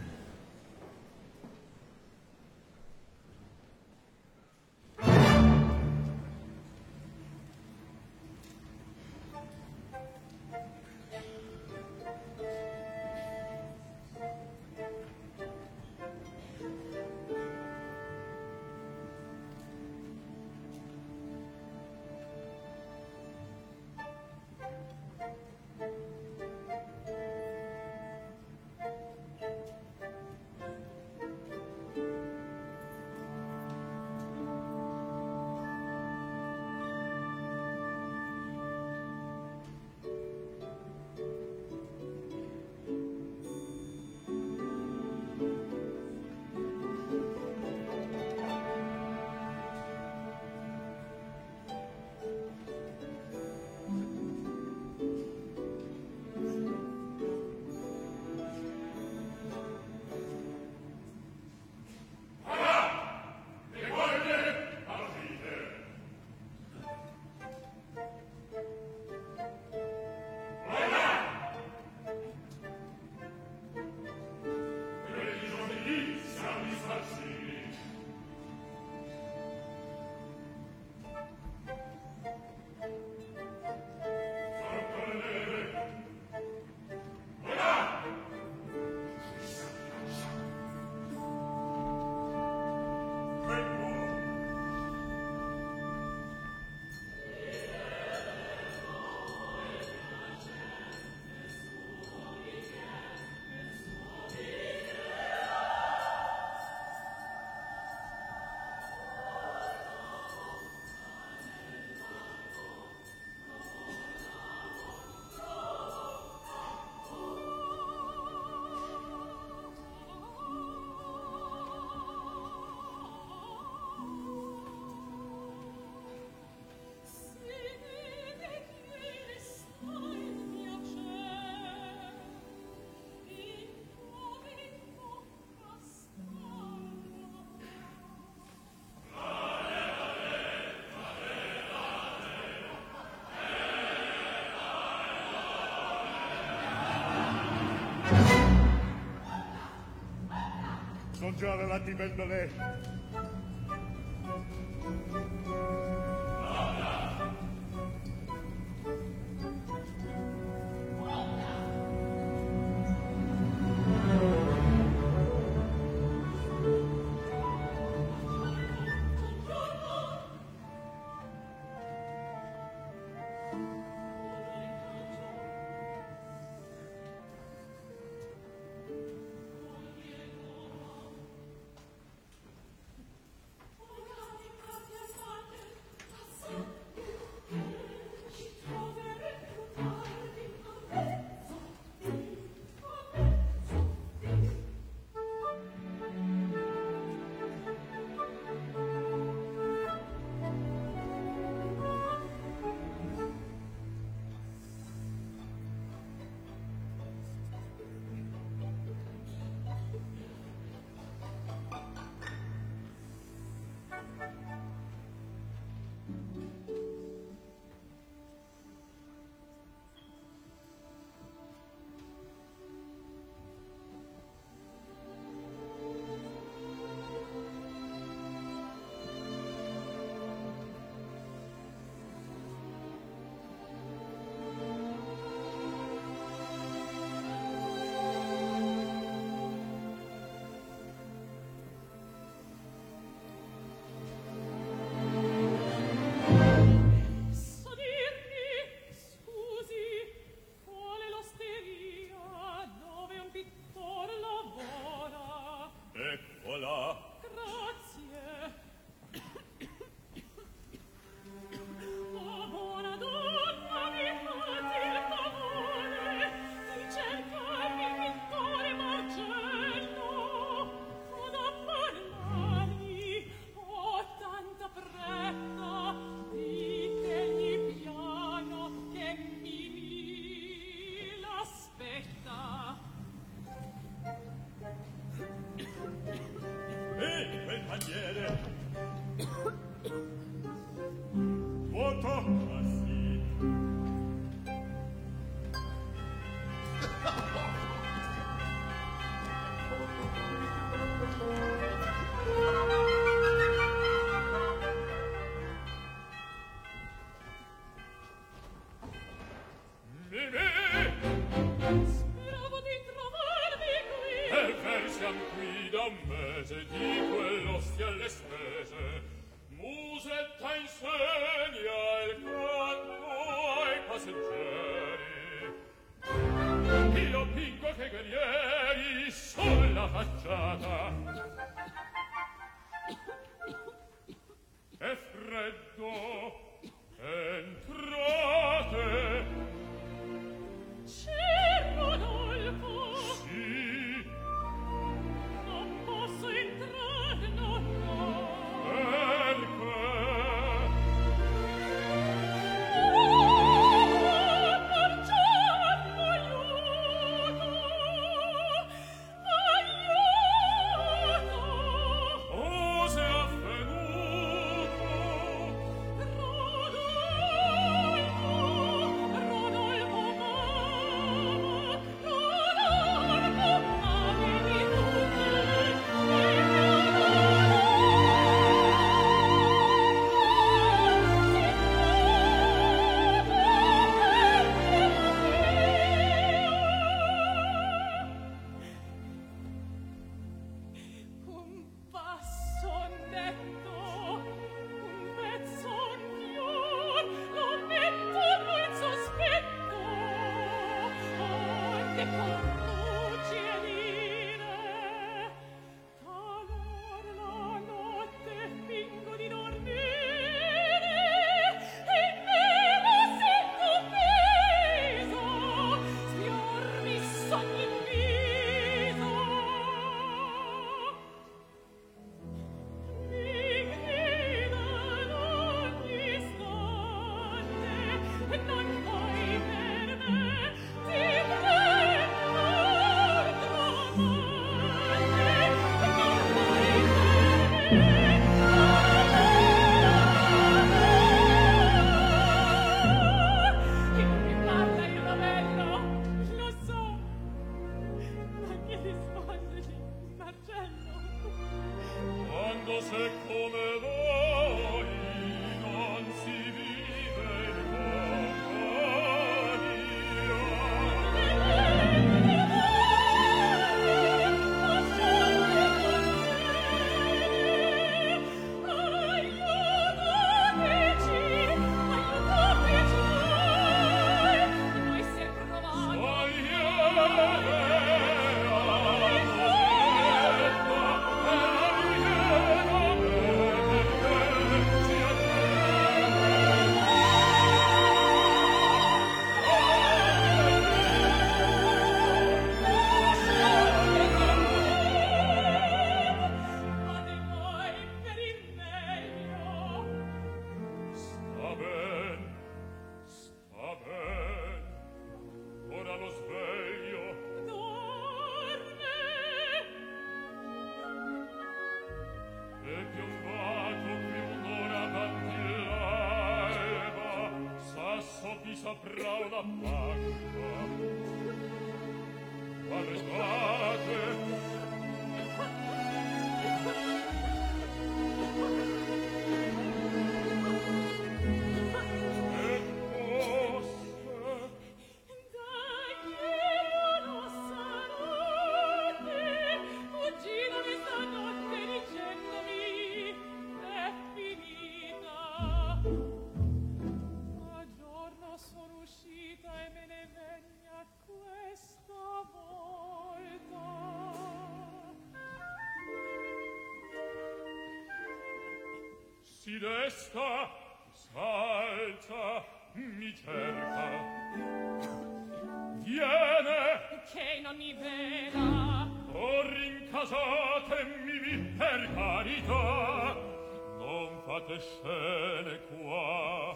son già avanti bello lei. Non di sopra una fascia. Arrestate! Si desta, s'alza, mi cerca. Viene! Che non mi veda! O rincasatemi per carità! Non fate scene qua!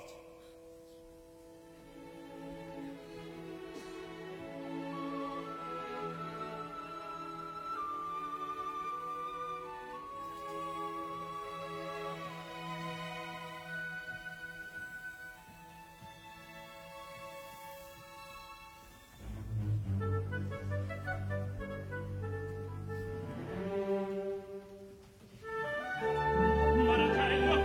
Maratello,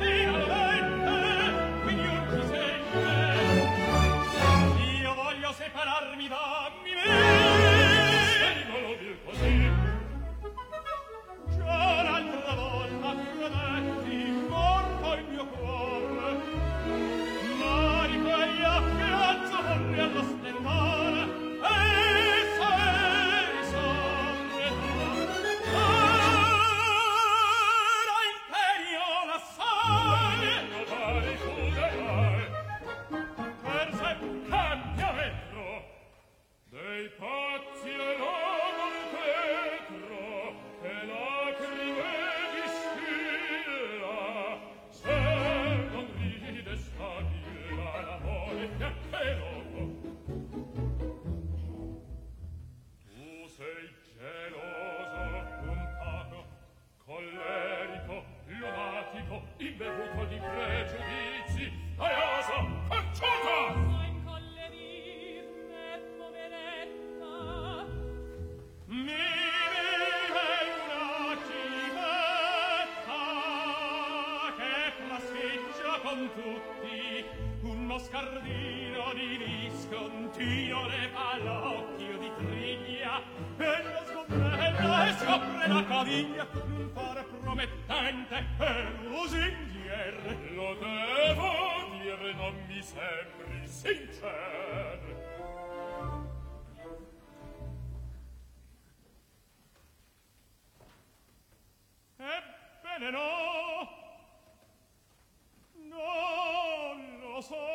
imbevuto di pregiudizi, noioso, conciuto! Non incollerirne, poveretta. Mi vive una civetta che pasticcia con tutti, uno scardino di discontinuo le fa l'occhio di triglia e lo sgombrella e scopre la caviglia, non fare promettente e lusingier. Lo devo dire, non mi sembri sincer. Ebbene no, non lo so.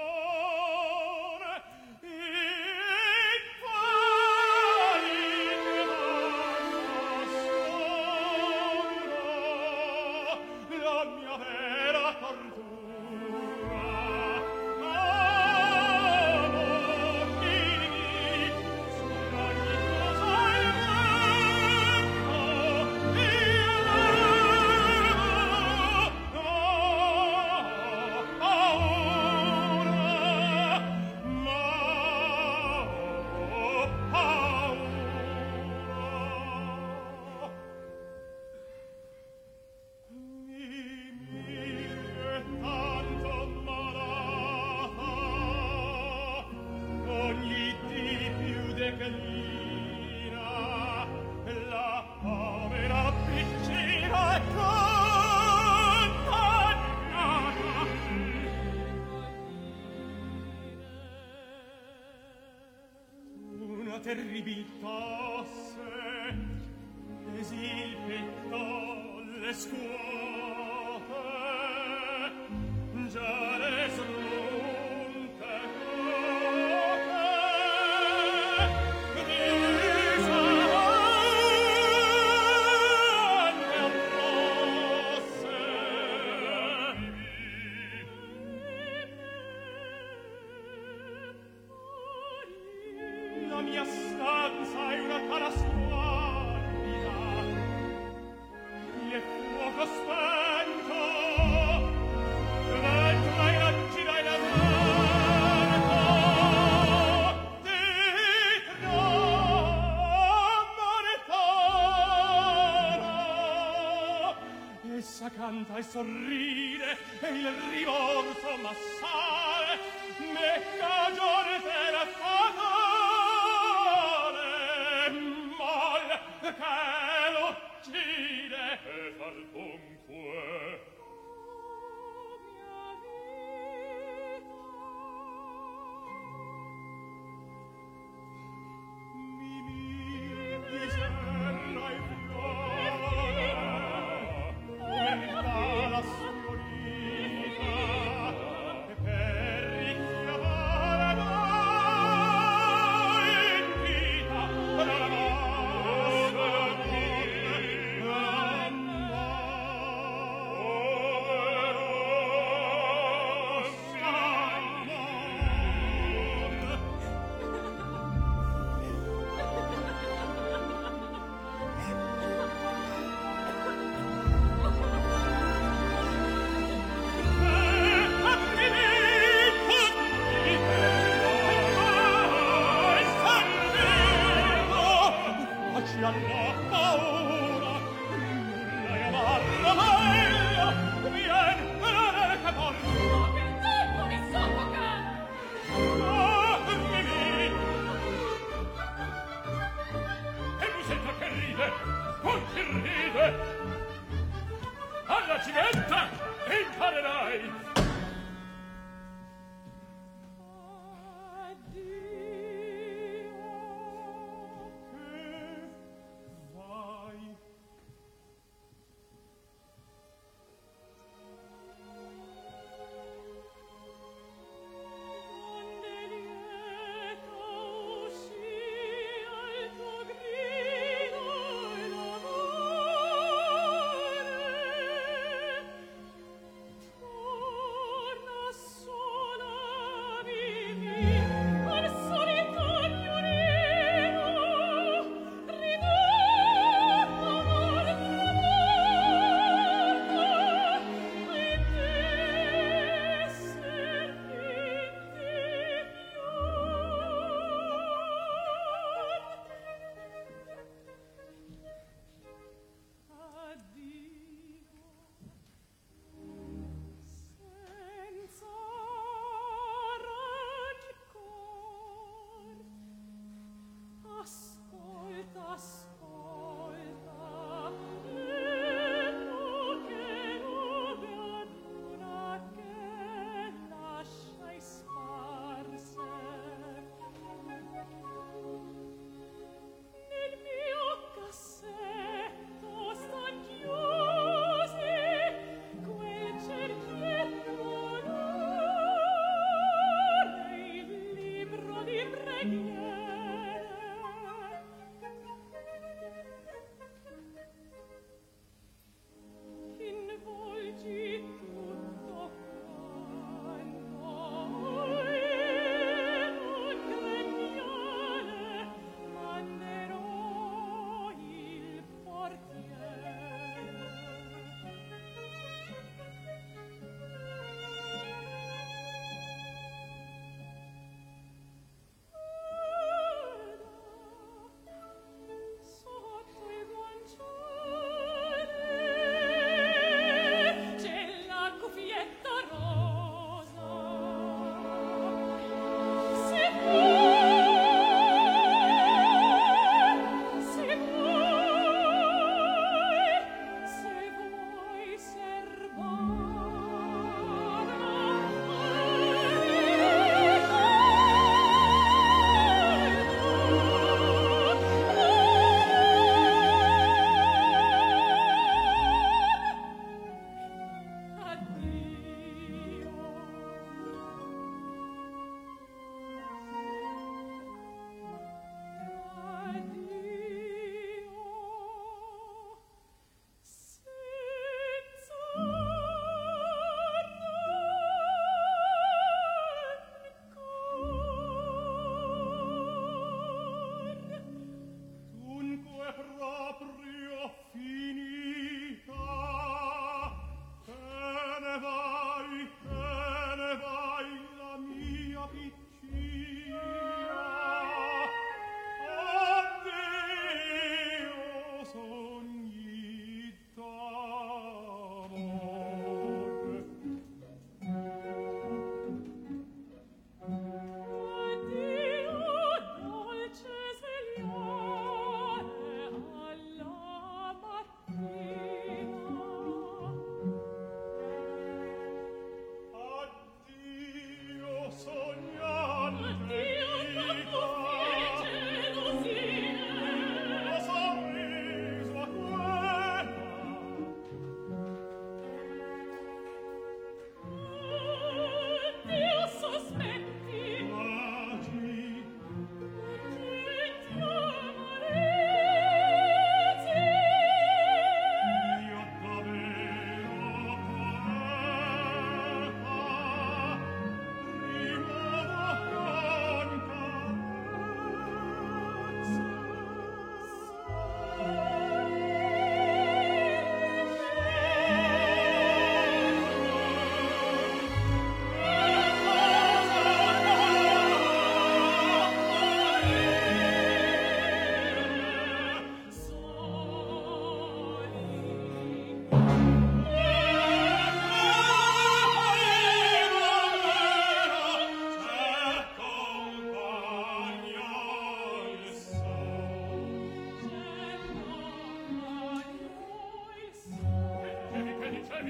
Terribil tosse esil petto le scuote già le srunte cote grisa anche rosse la mia stanza è una tala squallida, il fuoco spento, dentro ai raggi dai laverto. canta e sorride e il rimorso m'assale, me cagione per fatale mal che l'uccide. E far dunque la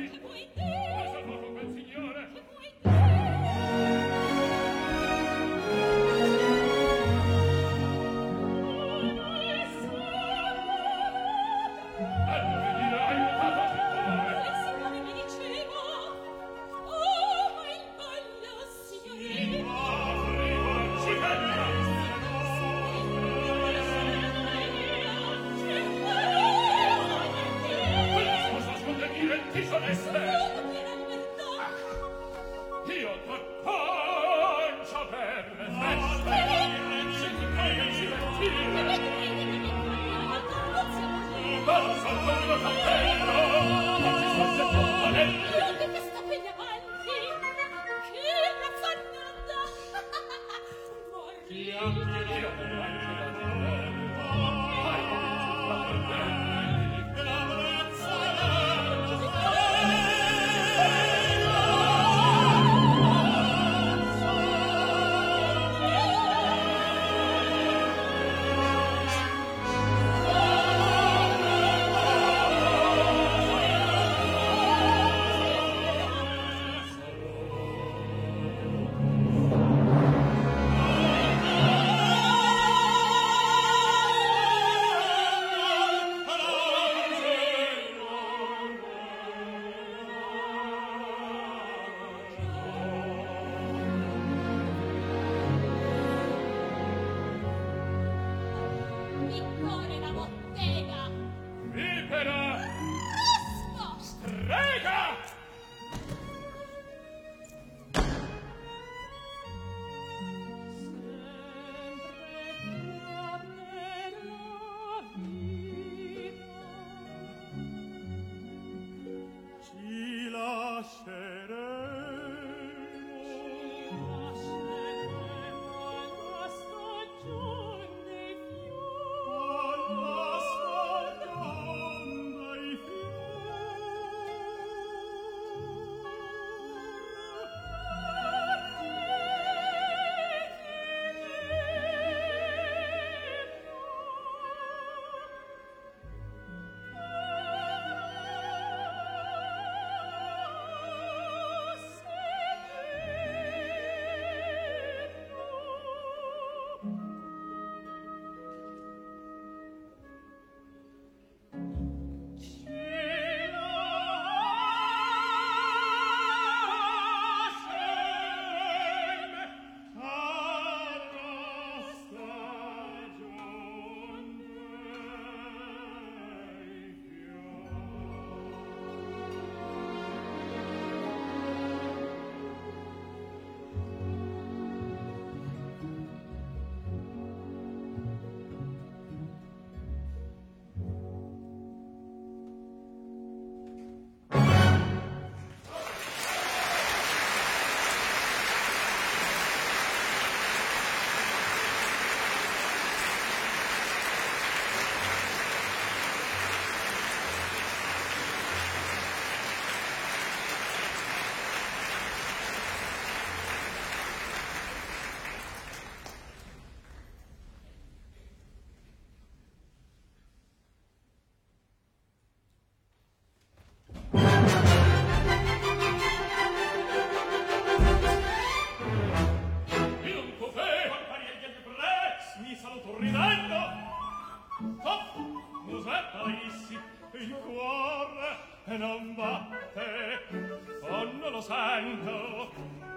non batte, oh non lo sento.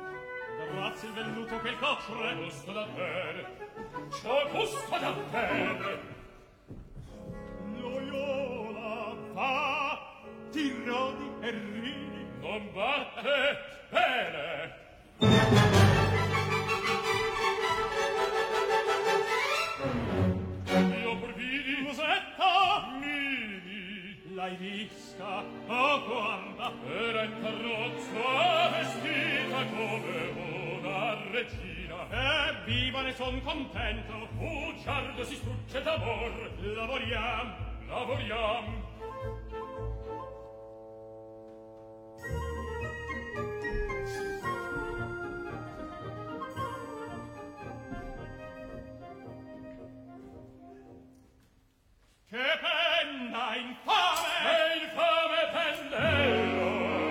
Grazie il velluto che il cocre gusto da bene, c'ho gusto da bene. Loyola va, ti rodi e ridi, non batte bene. Io pur vidi Musetta, Mimi, l'hai vista, oh guarda, era in carrozza vestita come una regina. E viva ne son contento, bugiardo si strugge d'amor, lavoriam, lavoriam. Che penna infame! E infame pendello!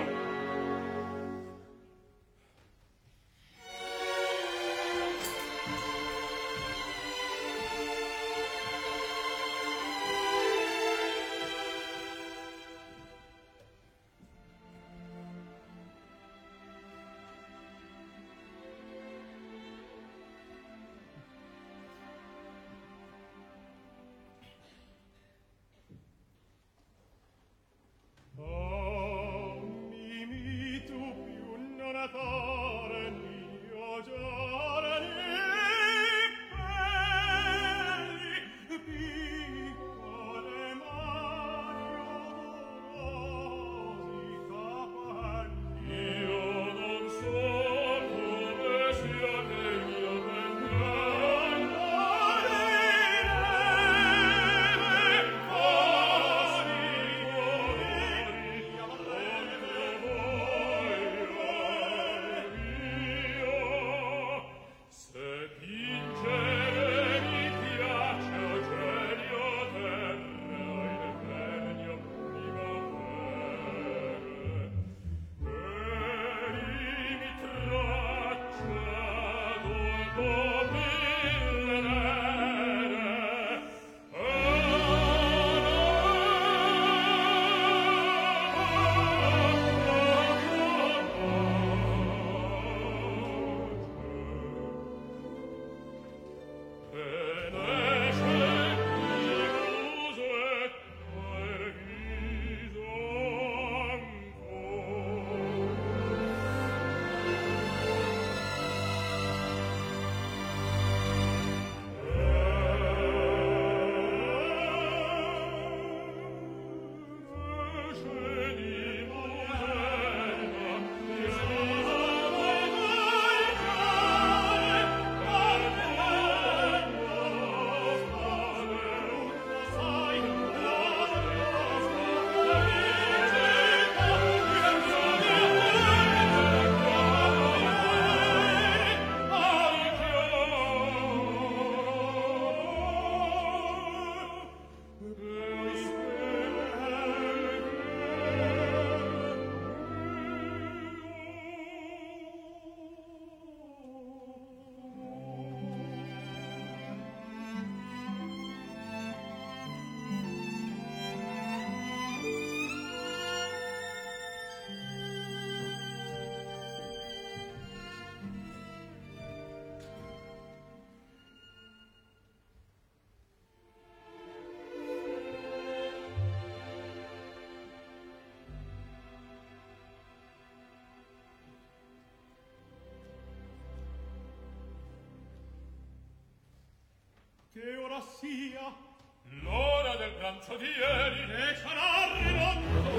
che ora sia l'ora del pranzo di ieri e sarà ridotto.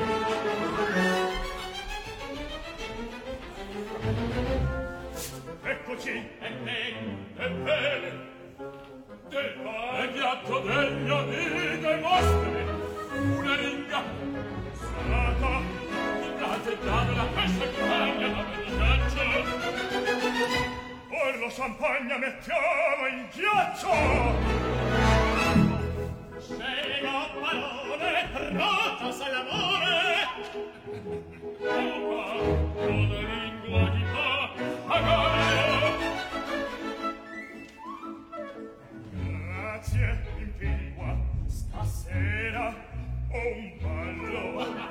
Eccoci, è bene, del piatto degno di mostri, una ringa salata, date la festa che cambia la bellezza. Or lo champagne mettiamo in ghiaccio. Scega parole, rota sai l'amore. Opa, una lingua di pagare. Grazie, impigua, stasera ho un ballo.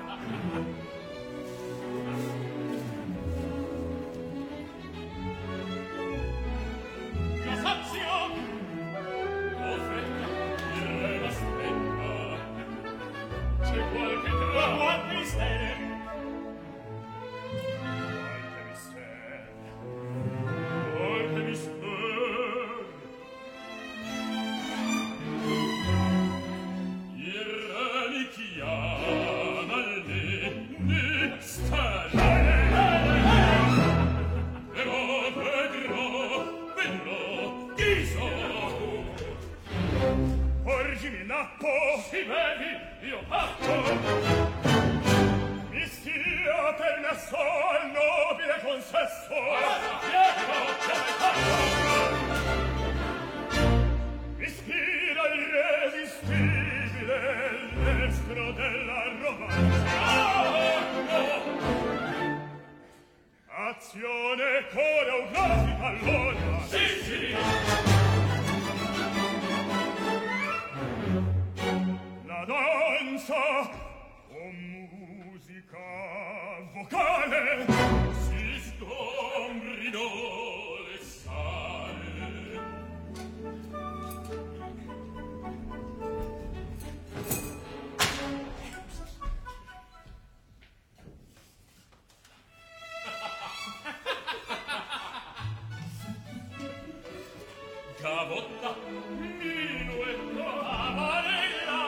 Si vedi, io parto. Mi stia per messo al nobile consesso. Mi ispira irresistibile l'estro della romanza. Azione coreografica allora. Sì, sì. La danza o musica vocale si sgombrino le sale. Gavotta, minuetto, amarella.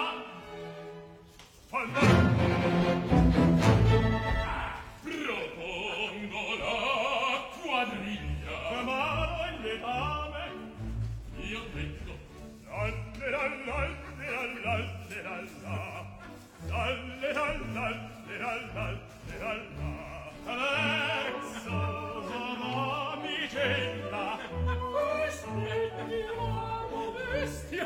Propongo la quadriglia. Amaro in letame. Io detto Terzo amicella. Aspetti l'uomo bestia.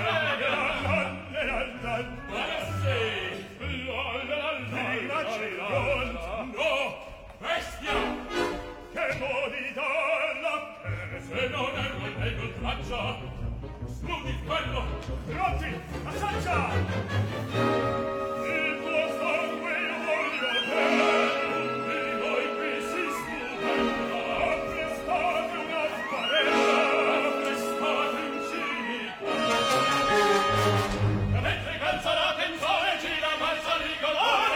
No, bestia! Che modi dalla se non ergo il traccia, studi quello, pronti, assaggia! Il tuo sangue io voglio bello, di noi qui si stupenda, apprestate una sparella, apprestate un cimità. Mentre calza la tenzone, gira calza il ricolore.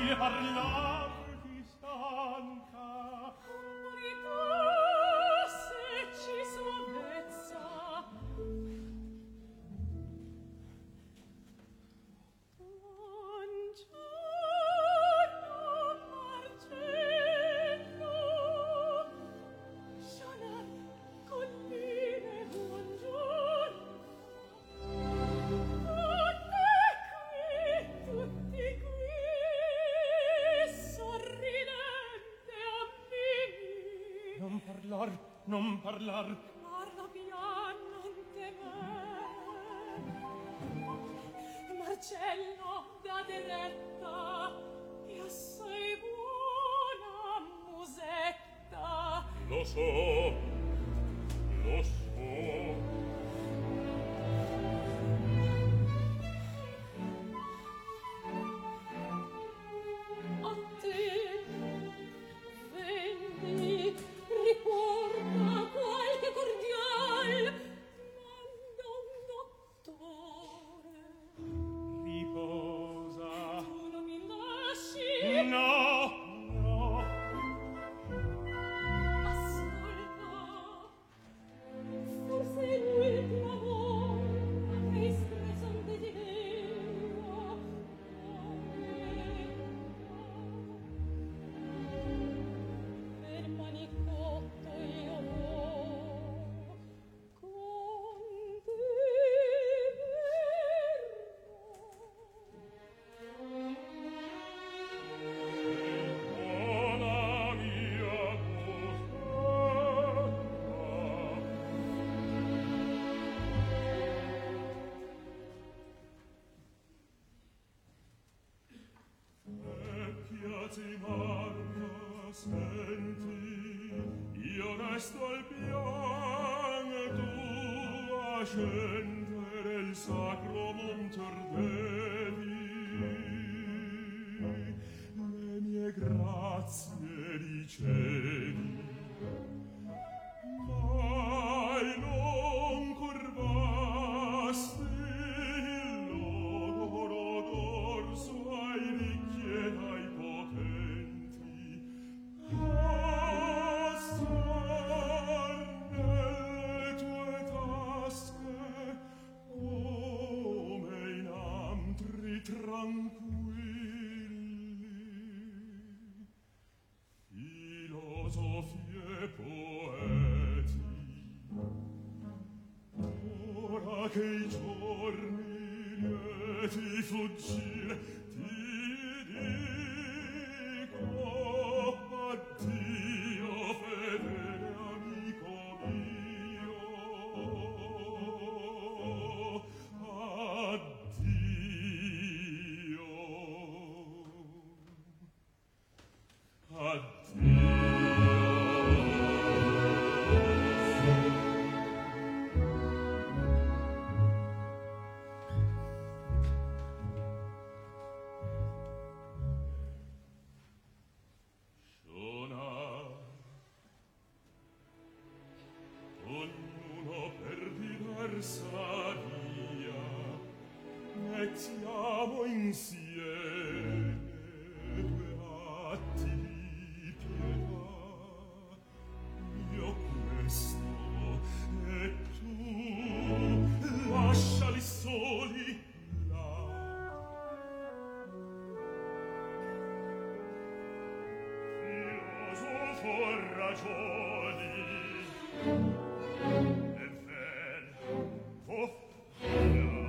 facile parlar ti stanca. Verità, se ci suavezza. Non parlar. Parla pian, non temer. Marcello date retta, e assai buona musetta. Lo so, lo so. A te, vendi, riporta qualche cordial, manda un dottore. Riposa. Tu non mi lasci. No, no. Ascolta, forse è l'ultima volta che espressa un desiderio. Per manicotto io vo con te Buona mia piace Marta, senti, io resto al piano, tu a scendere il sacro montor devi. Le mie grazie ricevi, mai non curvasti il loro dorso ai ricchi ed ai potenti. Passar nelle tue tasche come in antri tranquilli. Filosofie poeti, ora che i giorni lieti fuggir, ti dico addio, fedele amico mio, addio. Addio. Suona, ognuno per diversa via, mettiamo insieme due atti di pietà. Io questo e tu lasciali soli là. Filosofo ragioni, e ven, oh, via.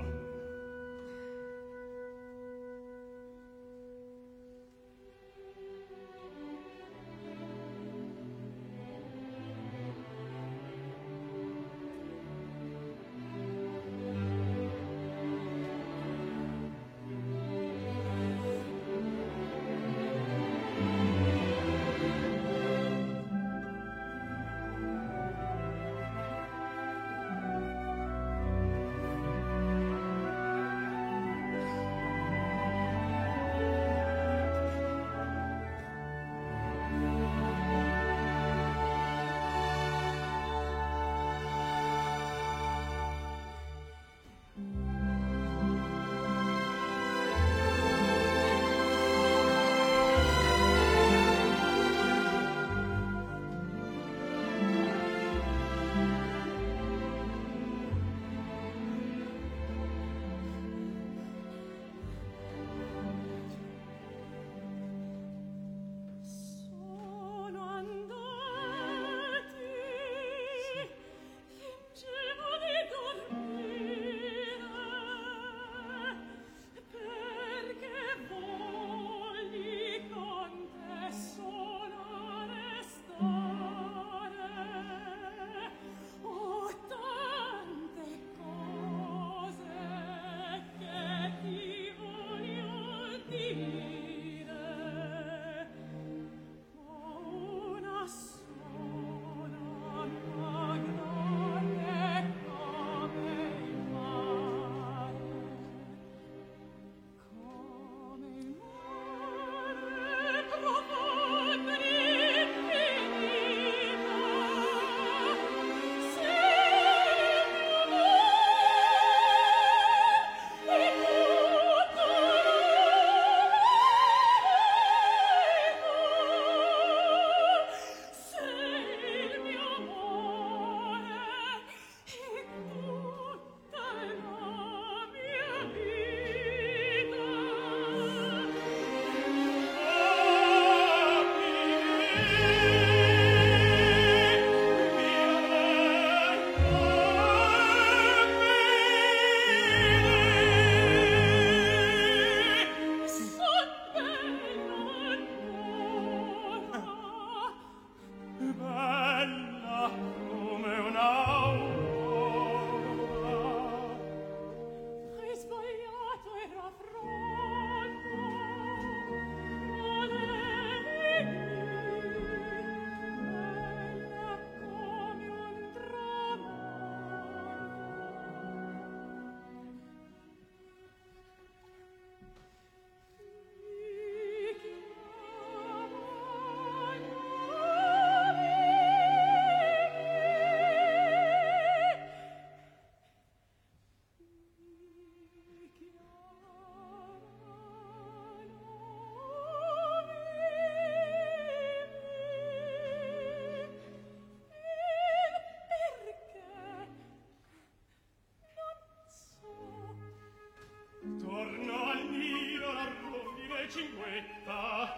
cuffietta.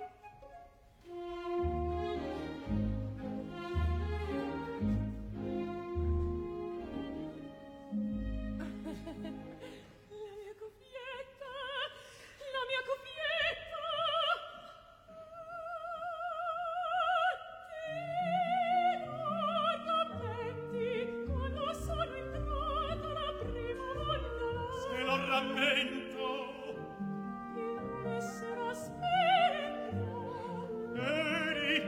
La mia cuffietta. Quando sono entrata la prima volta, Se lo rammento, il essere aspetta, eri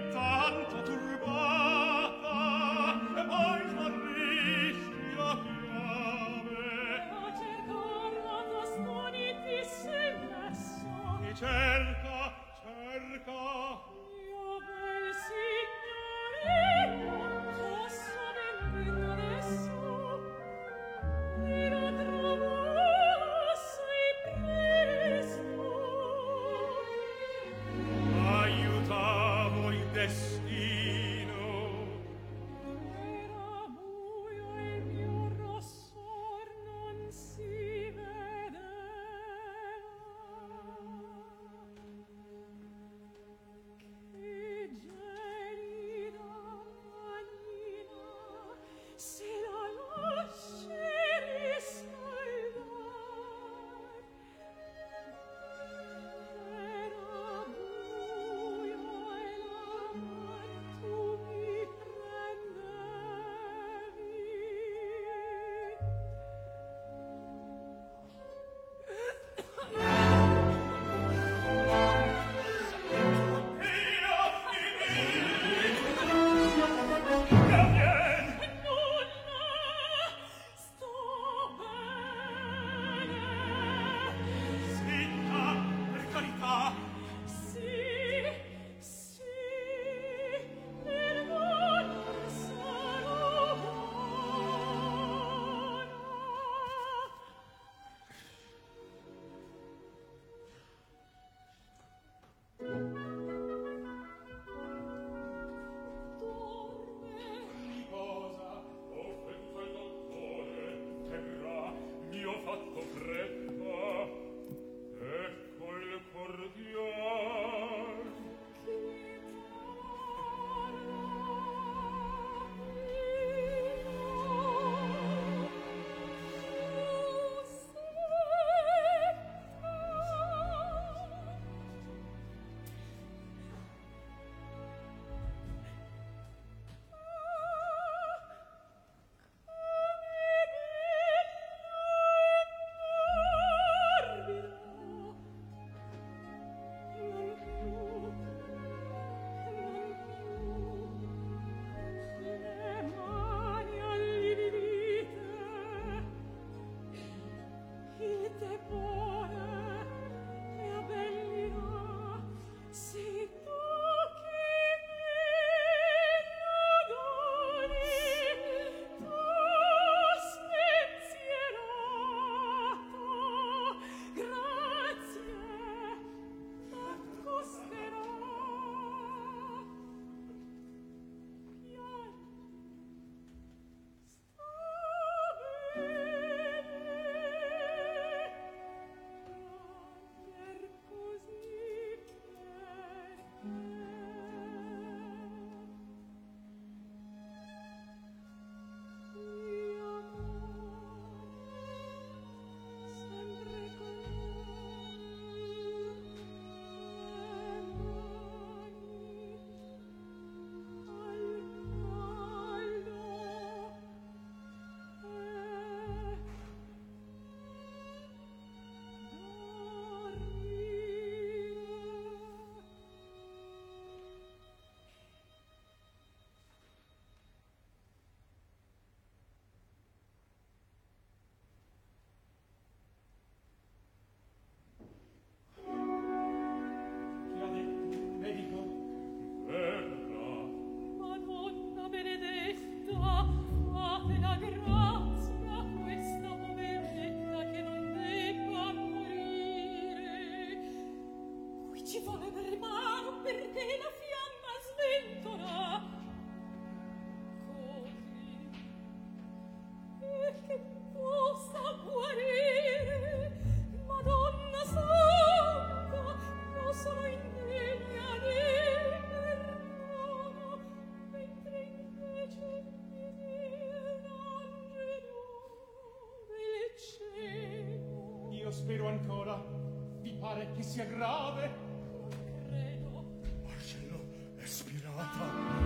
Spero ancora. Vi pare che sia grave? Credo. Marcello è spirata.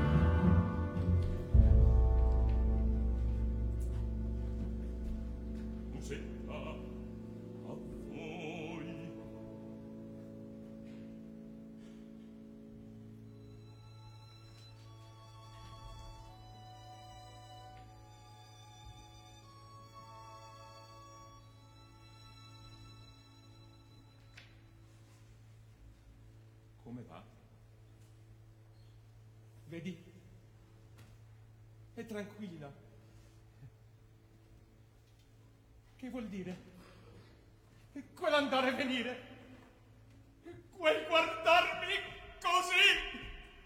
Musetta, a voi. Come va? Vedi? È tranquilla. Che vuol dire? Quell'andare e venire? Quel guardarmi così?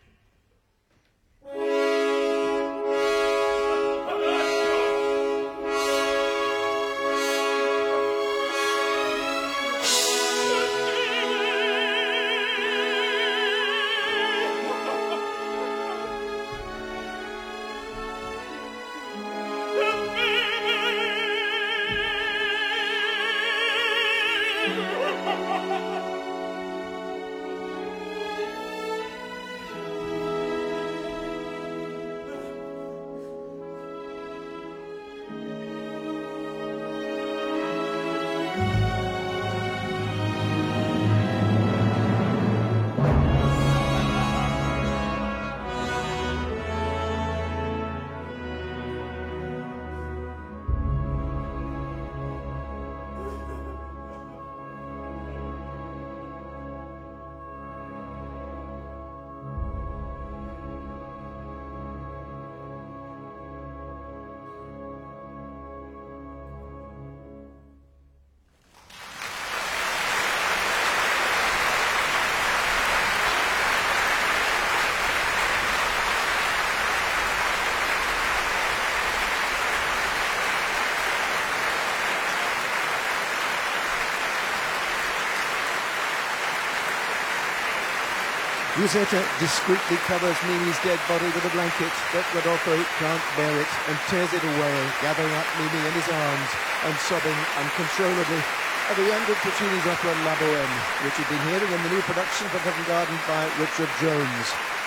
Musetta discreetly covers Mimi's dead body with a blanket, but Rodolfo can't bear it and tears it away, gathering up Mimi in his arms and sobbing uncontrollably at the end of Puccini's opera La Bohème, which you've been hearing in the new production for Covent Garden by Richard Jones.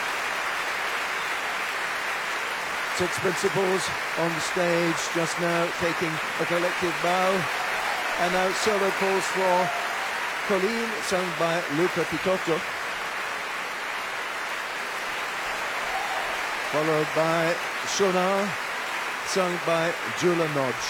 Six principals on stage just now taking a collective bow, and now solo calls for Colleen, sung by Luca Pitotto, followed by Shona, sung by Jula Nodge.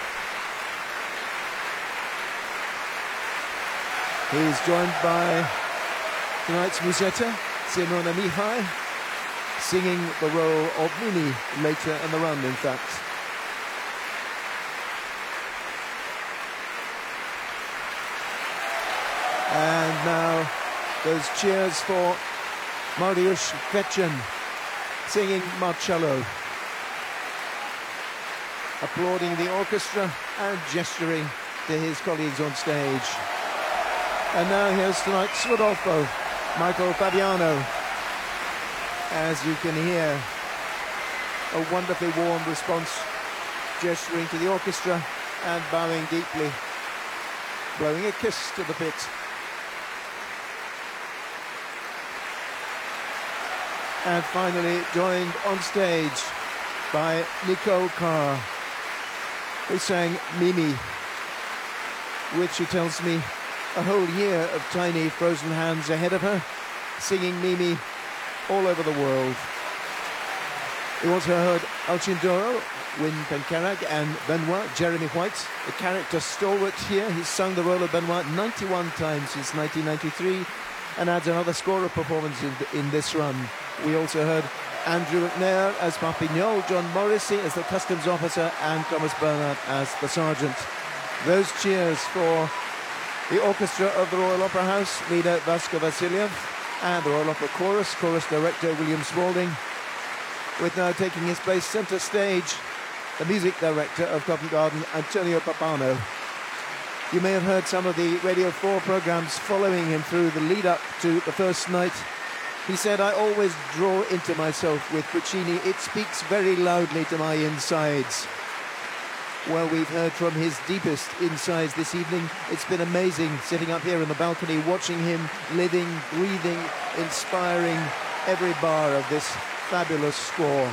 He's joined by tonight's Musetta, Simona Mihai, singing the role of Mimi later in the run, in fact. And now there's cheers for Mariusz Kretchen, singing Marcello, applauding the orchestra and gesturing to his colleagues on stage. And now here's tonight's Rodolfo, Michael Fabiano. As you can hear, a wonderfully warm response, gesturing to the orchestra and bowing deeply, blowing a kiss to the pit. And finally joined on stage by Nicole Carr, who sang Mimi, which she tells me a whole year of tiny frozen hands ahead of her, singing Mimi all over the world. We also heard Alcindoro, Win Pencarag, and Benoit, Jeremy White, the character stalwart here. He's sung the role of Benoit 91 times since 1993 and adds another score of performance in this run. We also heard Andrew McNair as Papignol, John Morrissey as the customs officer, and Thomas Bernard as the sergeant. Those cheers for the orchestra of the Royal Opera House, leader Vasco Vasiliev, and the Royal Opera Chorus, chorus director William Spalding, with now taking his place centre stage, the music director of Covent Garden, Antonio Papano. You may have heard some of the Radio 4 programmes following him through the lead-up to the first night. He said, I always draw into myself with Puccini. It speaks very loudly to my insides. Well, we've heard from his deepest insides this evening. It's been amazing sitting up here on the balcony, watching him living, breathing, inspiring every bar of this fabulous score.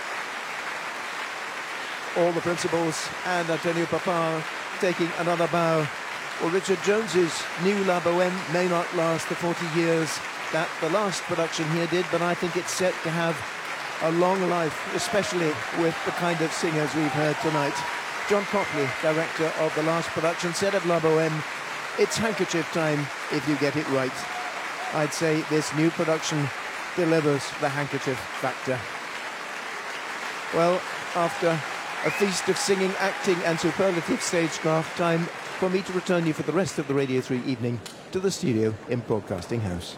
All the principals and Antonio Pappard taking another bow. Well, Richard Jones's new La Bohème may not last the 40 years that the last production here did, but I think it's set to have a long life, especially with the kind of singers we've heard tonight. John Copley, director of the last production, said of La Bohème, it's handkerchief time if you get it right. I'd say this new production delivers the handkerchief factor. Well, after a feast of singing, acting and superlative stagecraft, time for me to return you for the rest of the Radio 3 evening to the studio in Broadcasting House.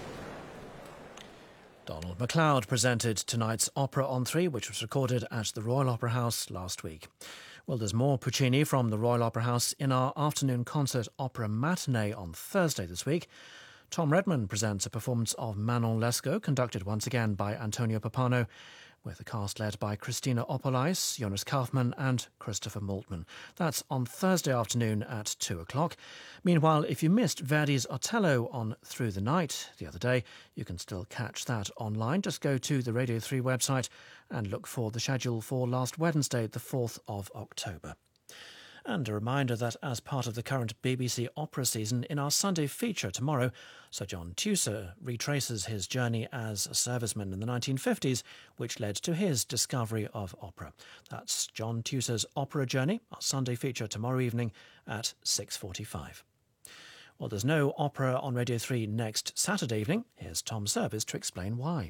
Donald MacLeod presented tonight's Opera on 3, which was recorded at the Royal Opera House last week. Well, there's more Puccini from the Royal Opera House in our afternoon concert opera matinee on Thursday this week. Tom Redman presents a performance of Manon Lescaut, conducted once again by Antonio Pappano, with a cast led by Christina Opolais, Jonas Kaufmann and Christopher Maltman. That's on Thursday afternoon at 2 o'clock. Meanwhile, if you missed Verdi's Otello on Through the Night the other day, you can still catch that online. Just go to the Radio 3 website and look for the schedule for last Wednesday, the 4th of October. And a reminder that as part of the current BBC opera season, in our Sunday feature tomorrow, Sir John Tusa retraces his journey as a serviceman in the 1950s, which led to his discovery of opera. That's John Tusa's opera journey, our Sunday feature tomorrow evening at 6:45. Well, there's no opera on Radio 3 next Saturday evening. Here's Tom Service to explain why.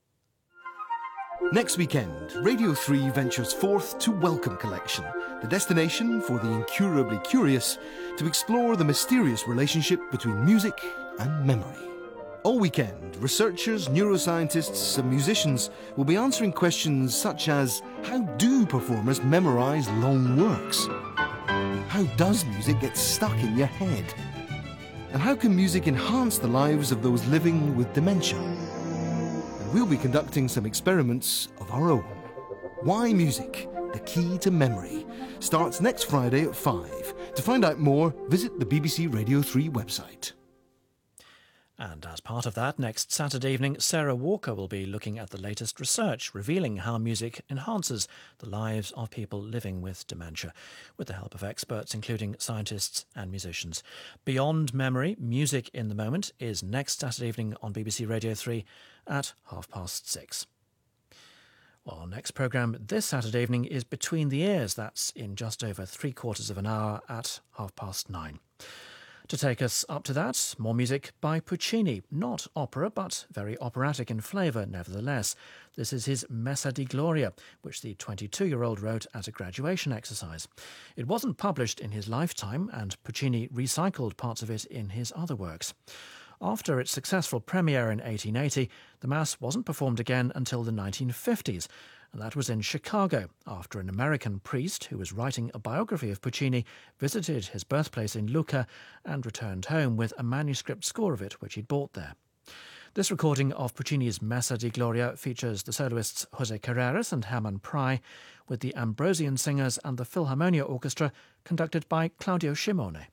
Next weekend, Radio 3 ventures forth to Welcome Collection, the destination for the incurably curious to explore the mysterious relationship between music and memory. All weekend, researchers, neuroscientists and musicians will be answering questions such as, how do performers memorise long works? How does music get stuck in your head? And how can music enhance the lives of those living with dementia? We'll be conducting some experiments of our own. Why Music? The Key to Memory starts next Friday at 5. To find out more, visit the BBC Radio 3 website. And as part of that, next Saturday evening, Sarah Walker will be looking at the latest research revealing how music enhances the lives of people living with dementia, with the help of experts including scientists and musicians. Beyond Memory, Music in the Moment is next Saturday evening on BBC Radio 3 at 6:30. Well, our next programme this Saturday evening is Between the Ears. That's in just over 3/4 of an hour at 9:30. To take us up to that, more music by Puccini. Not opera, but very operatic in flavour nevertheless. This is his Messa di Gloria, which the 22-year-old wrote as a graduation exercise. It wasn't published in his lifetime, and Puccini recycled parts of it in his other works. After its successful premiere in 1880, the Mass wasn't performed again until the 1950s, and that was in Chicago, after an American priest who was writing a biography of Puccini visited his birthplace in Lucca and returned home with a manuscript score of it, which he'd bought there. This recording of Puccini's Messa di Gloria features the soloists José Carreras and Hermann Prey, with the Ambrosian Singers and the Philharmonia Orchestra conducted by Claudio Scimone.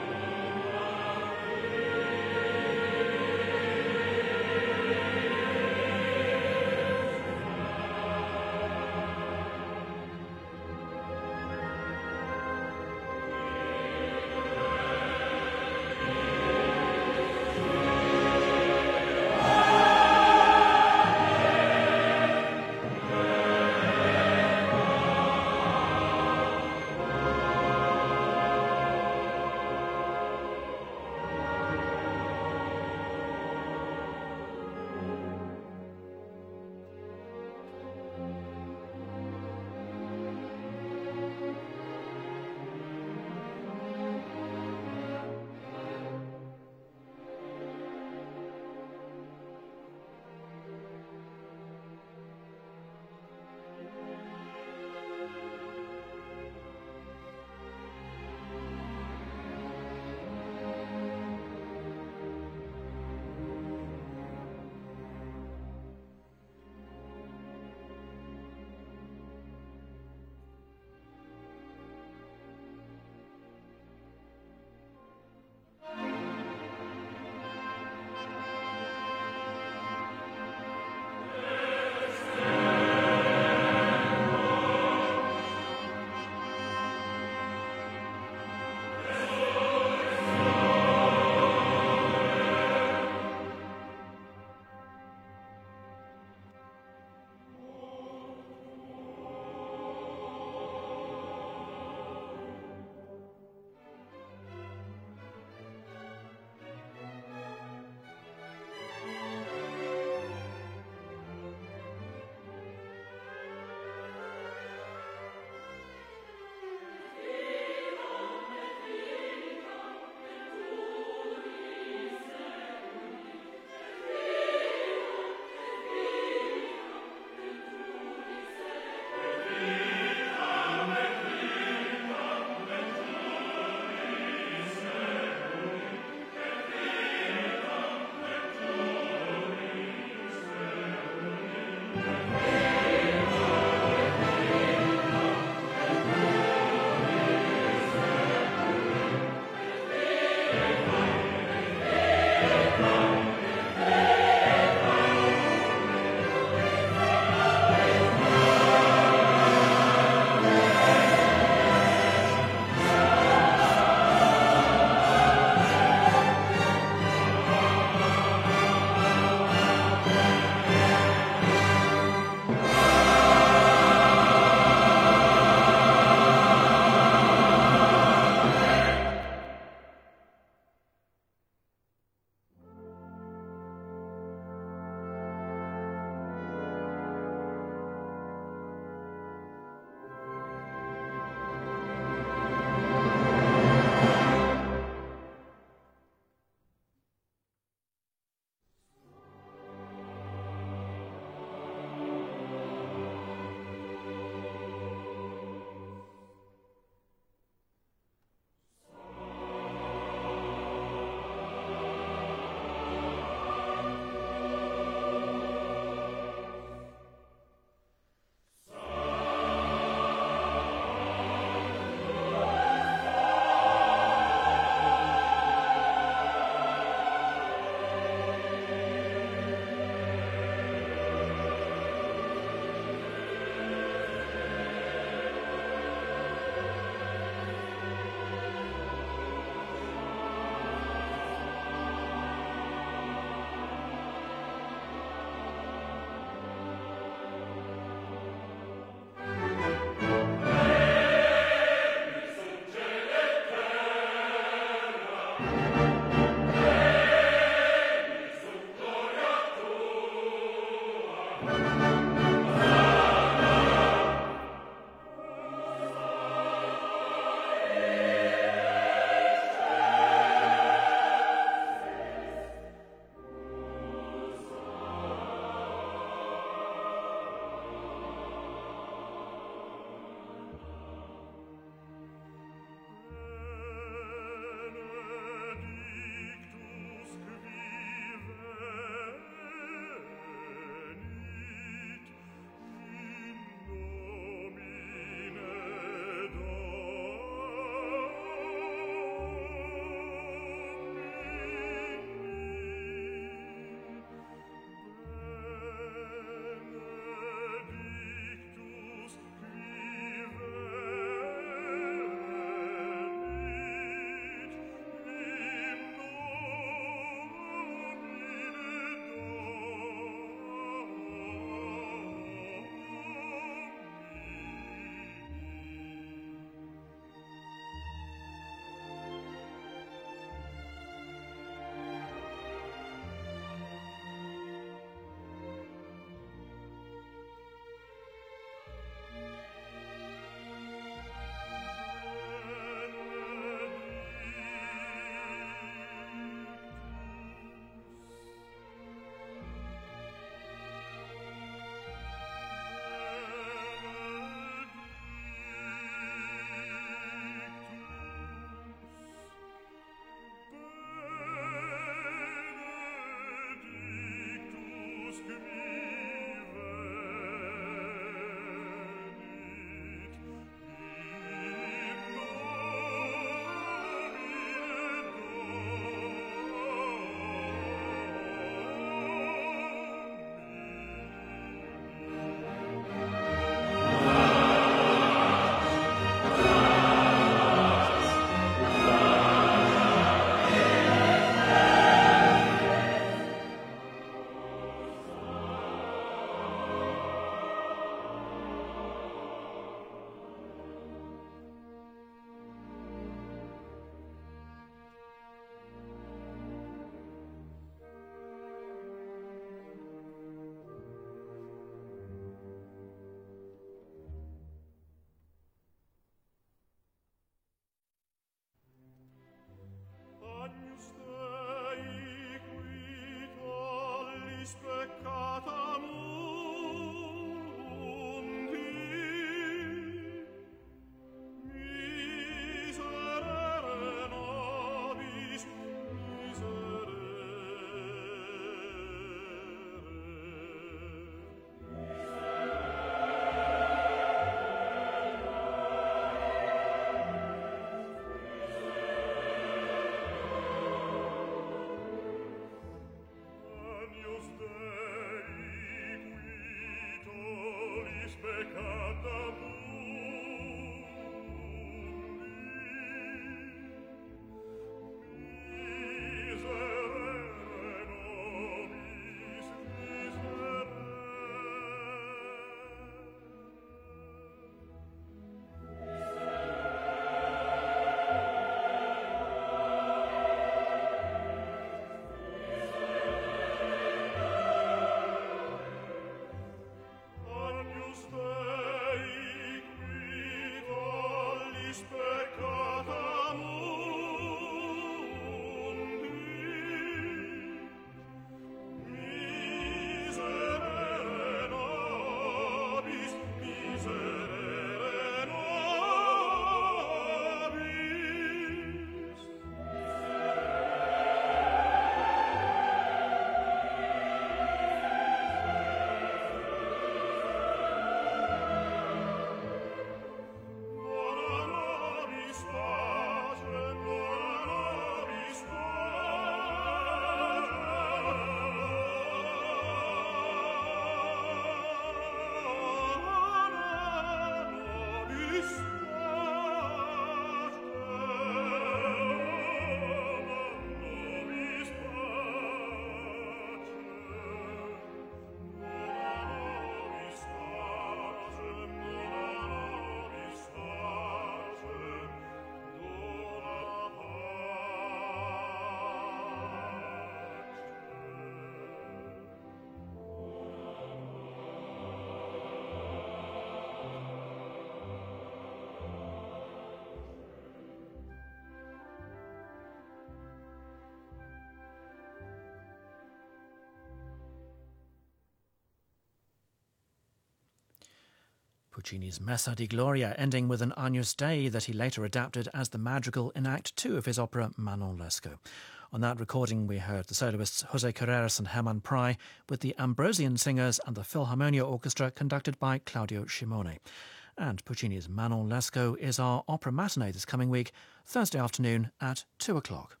Puccini's Messa di Gloria, ending with an Agnus Dei that he later adapted as the madrigal in Act 2 of his opera Manon Lescaut. On that recording, we heard the soloists Jose Carreras and Herman Prey, with the Ambrosian Singers and the Philharmonia Orchestra conducted by Claudio Scimone. And Puccini's Manon Lescaut is our opera matinee this coming week, Thursday afternoon at 2 o'clock.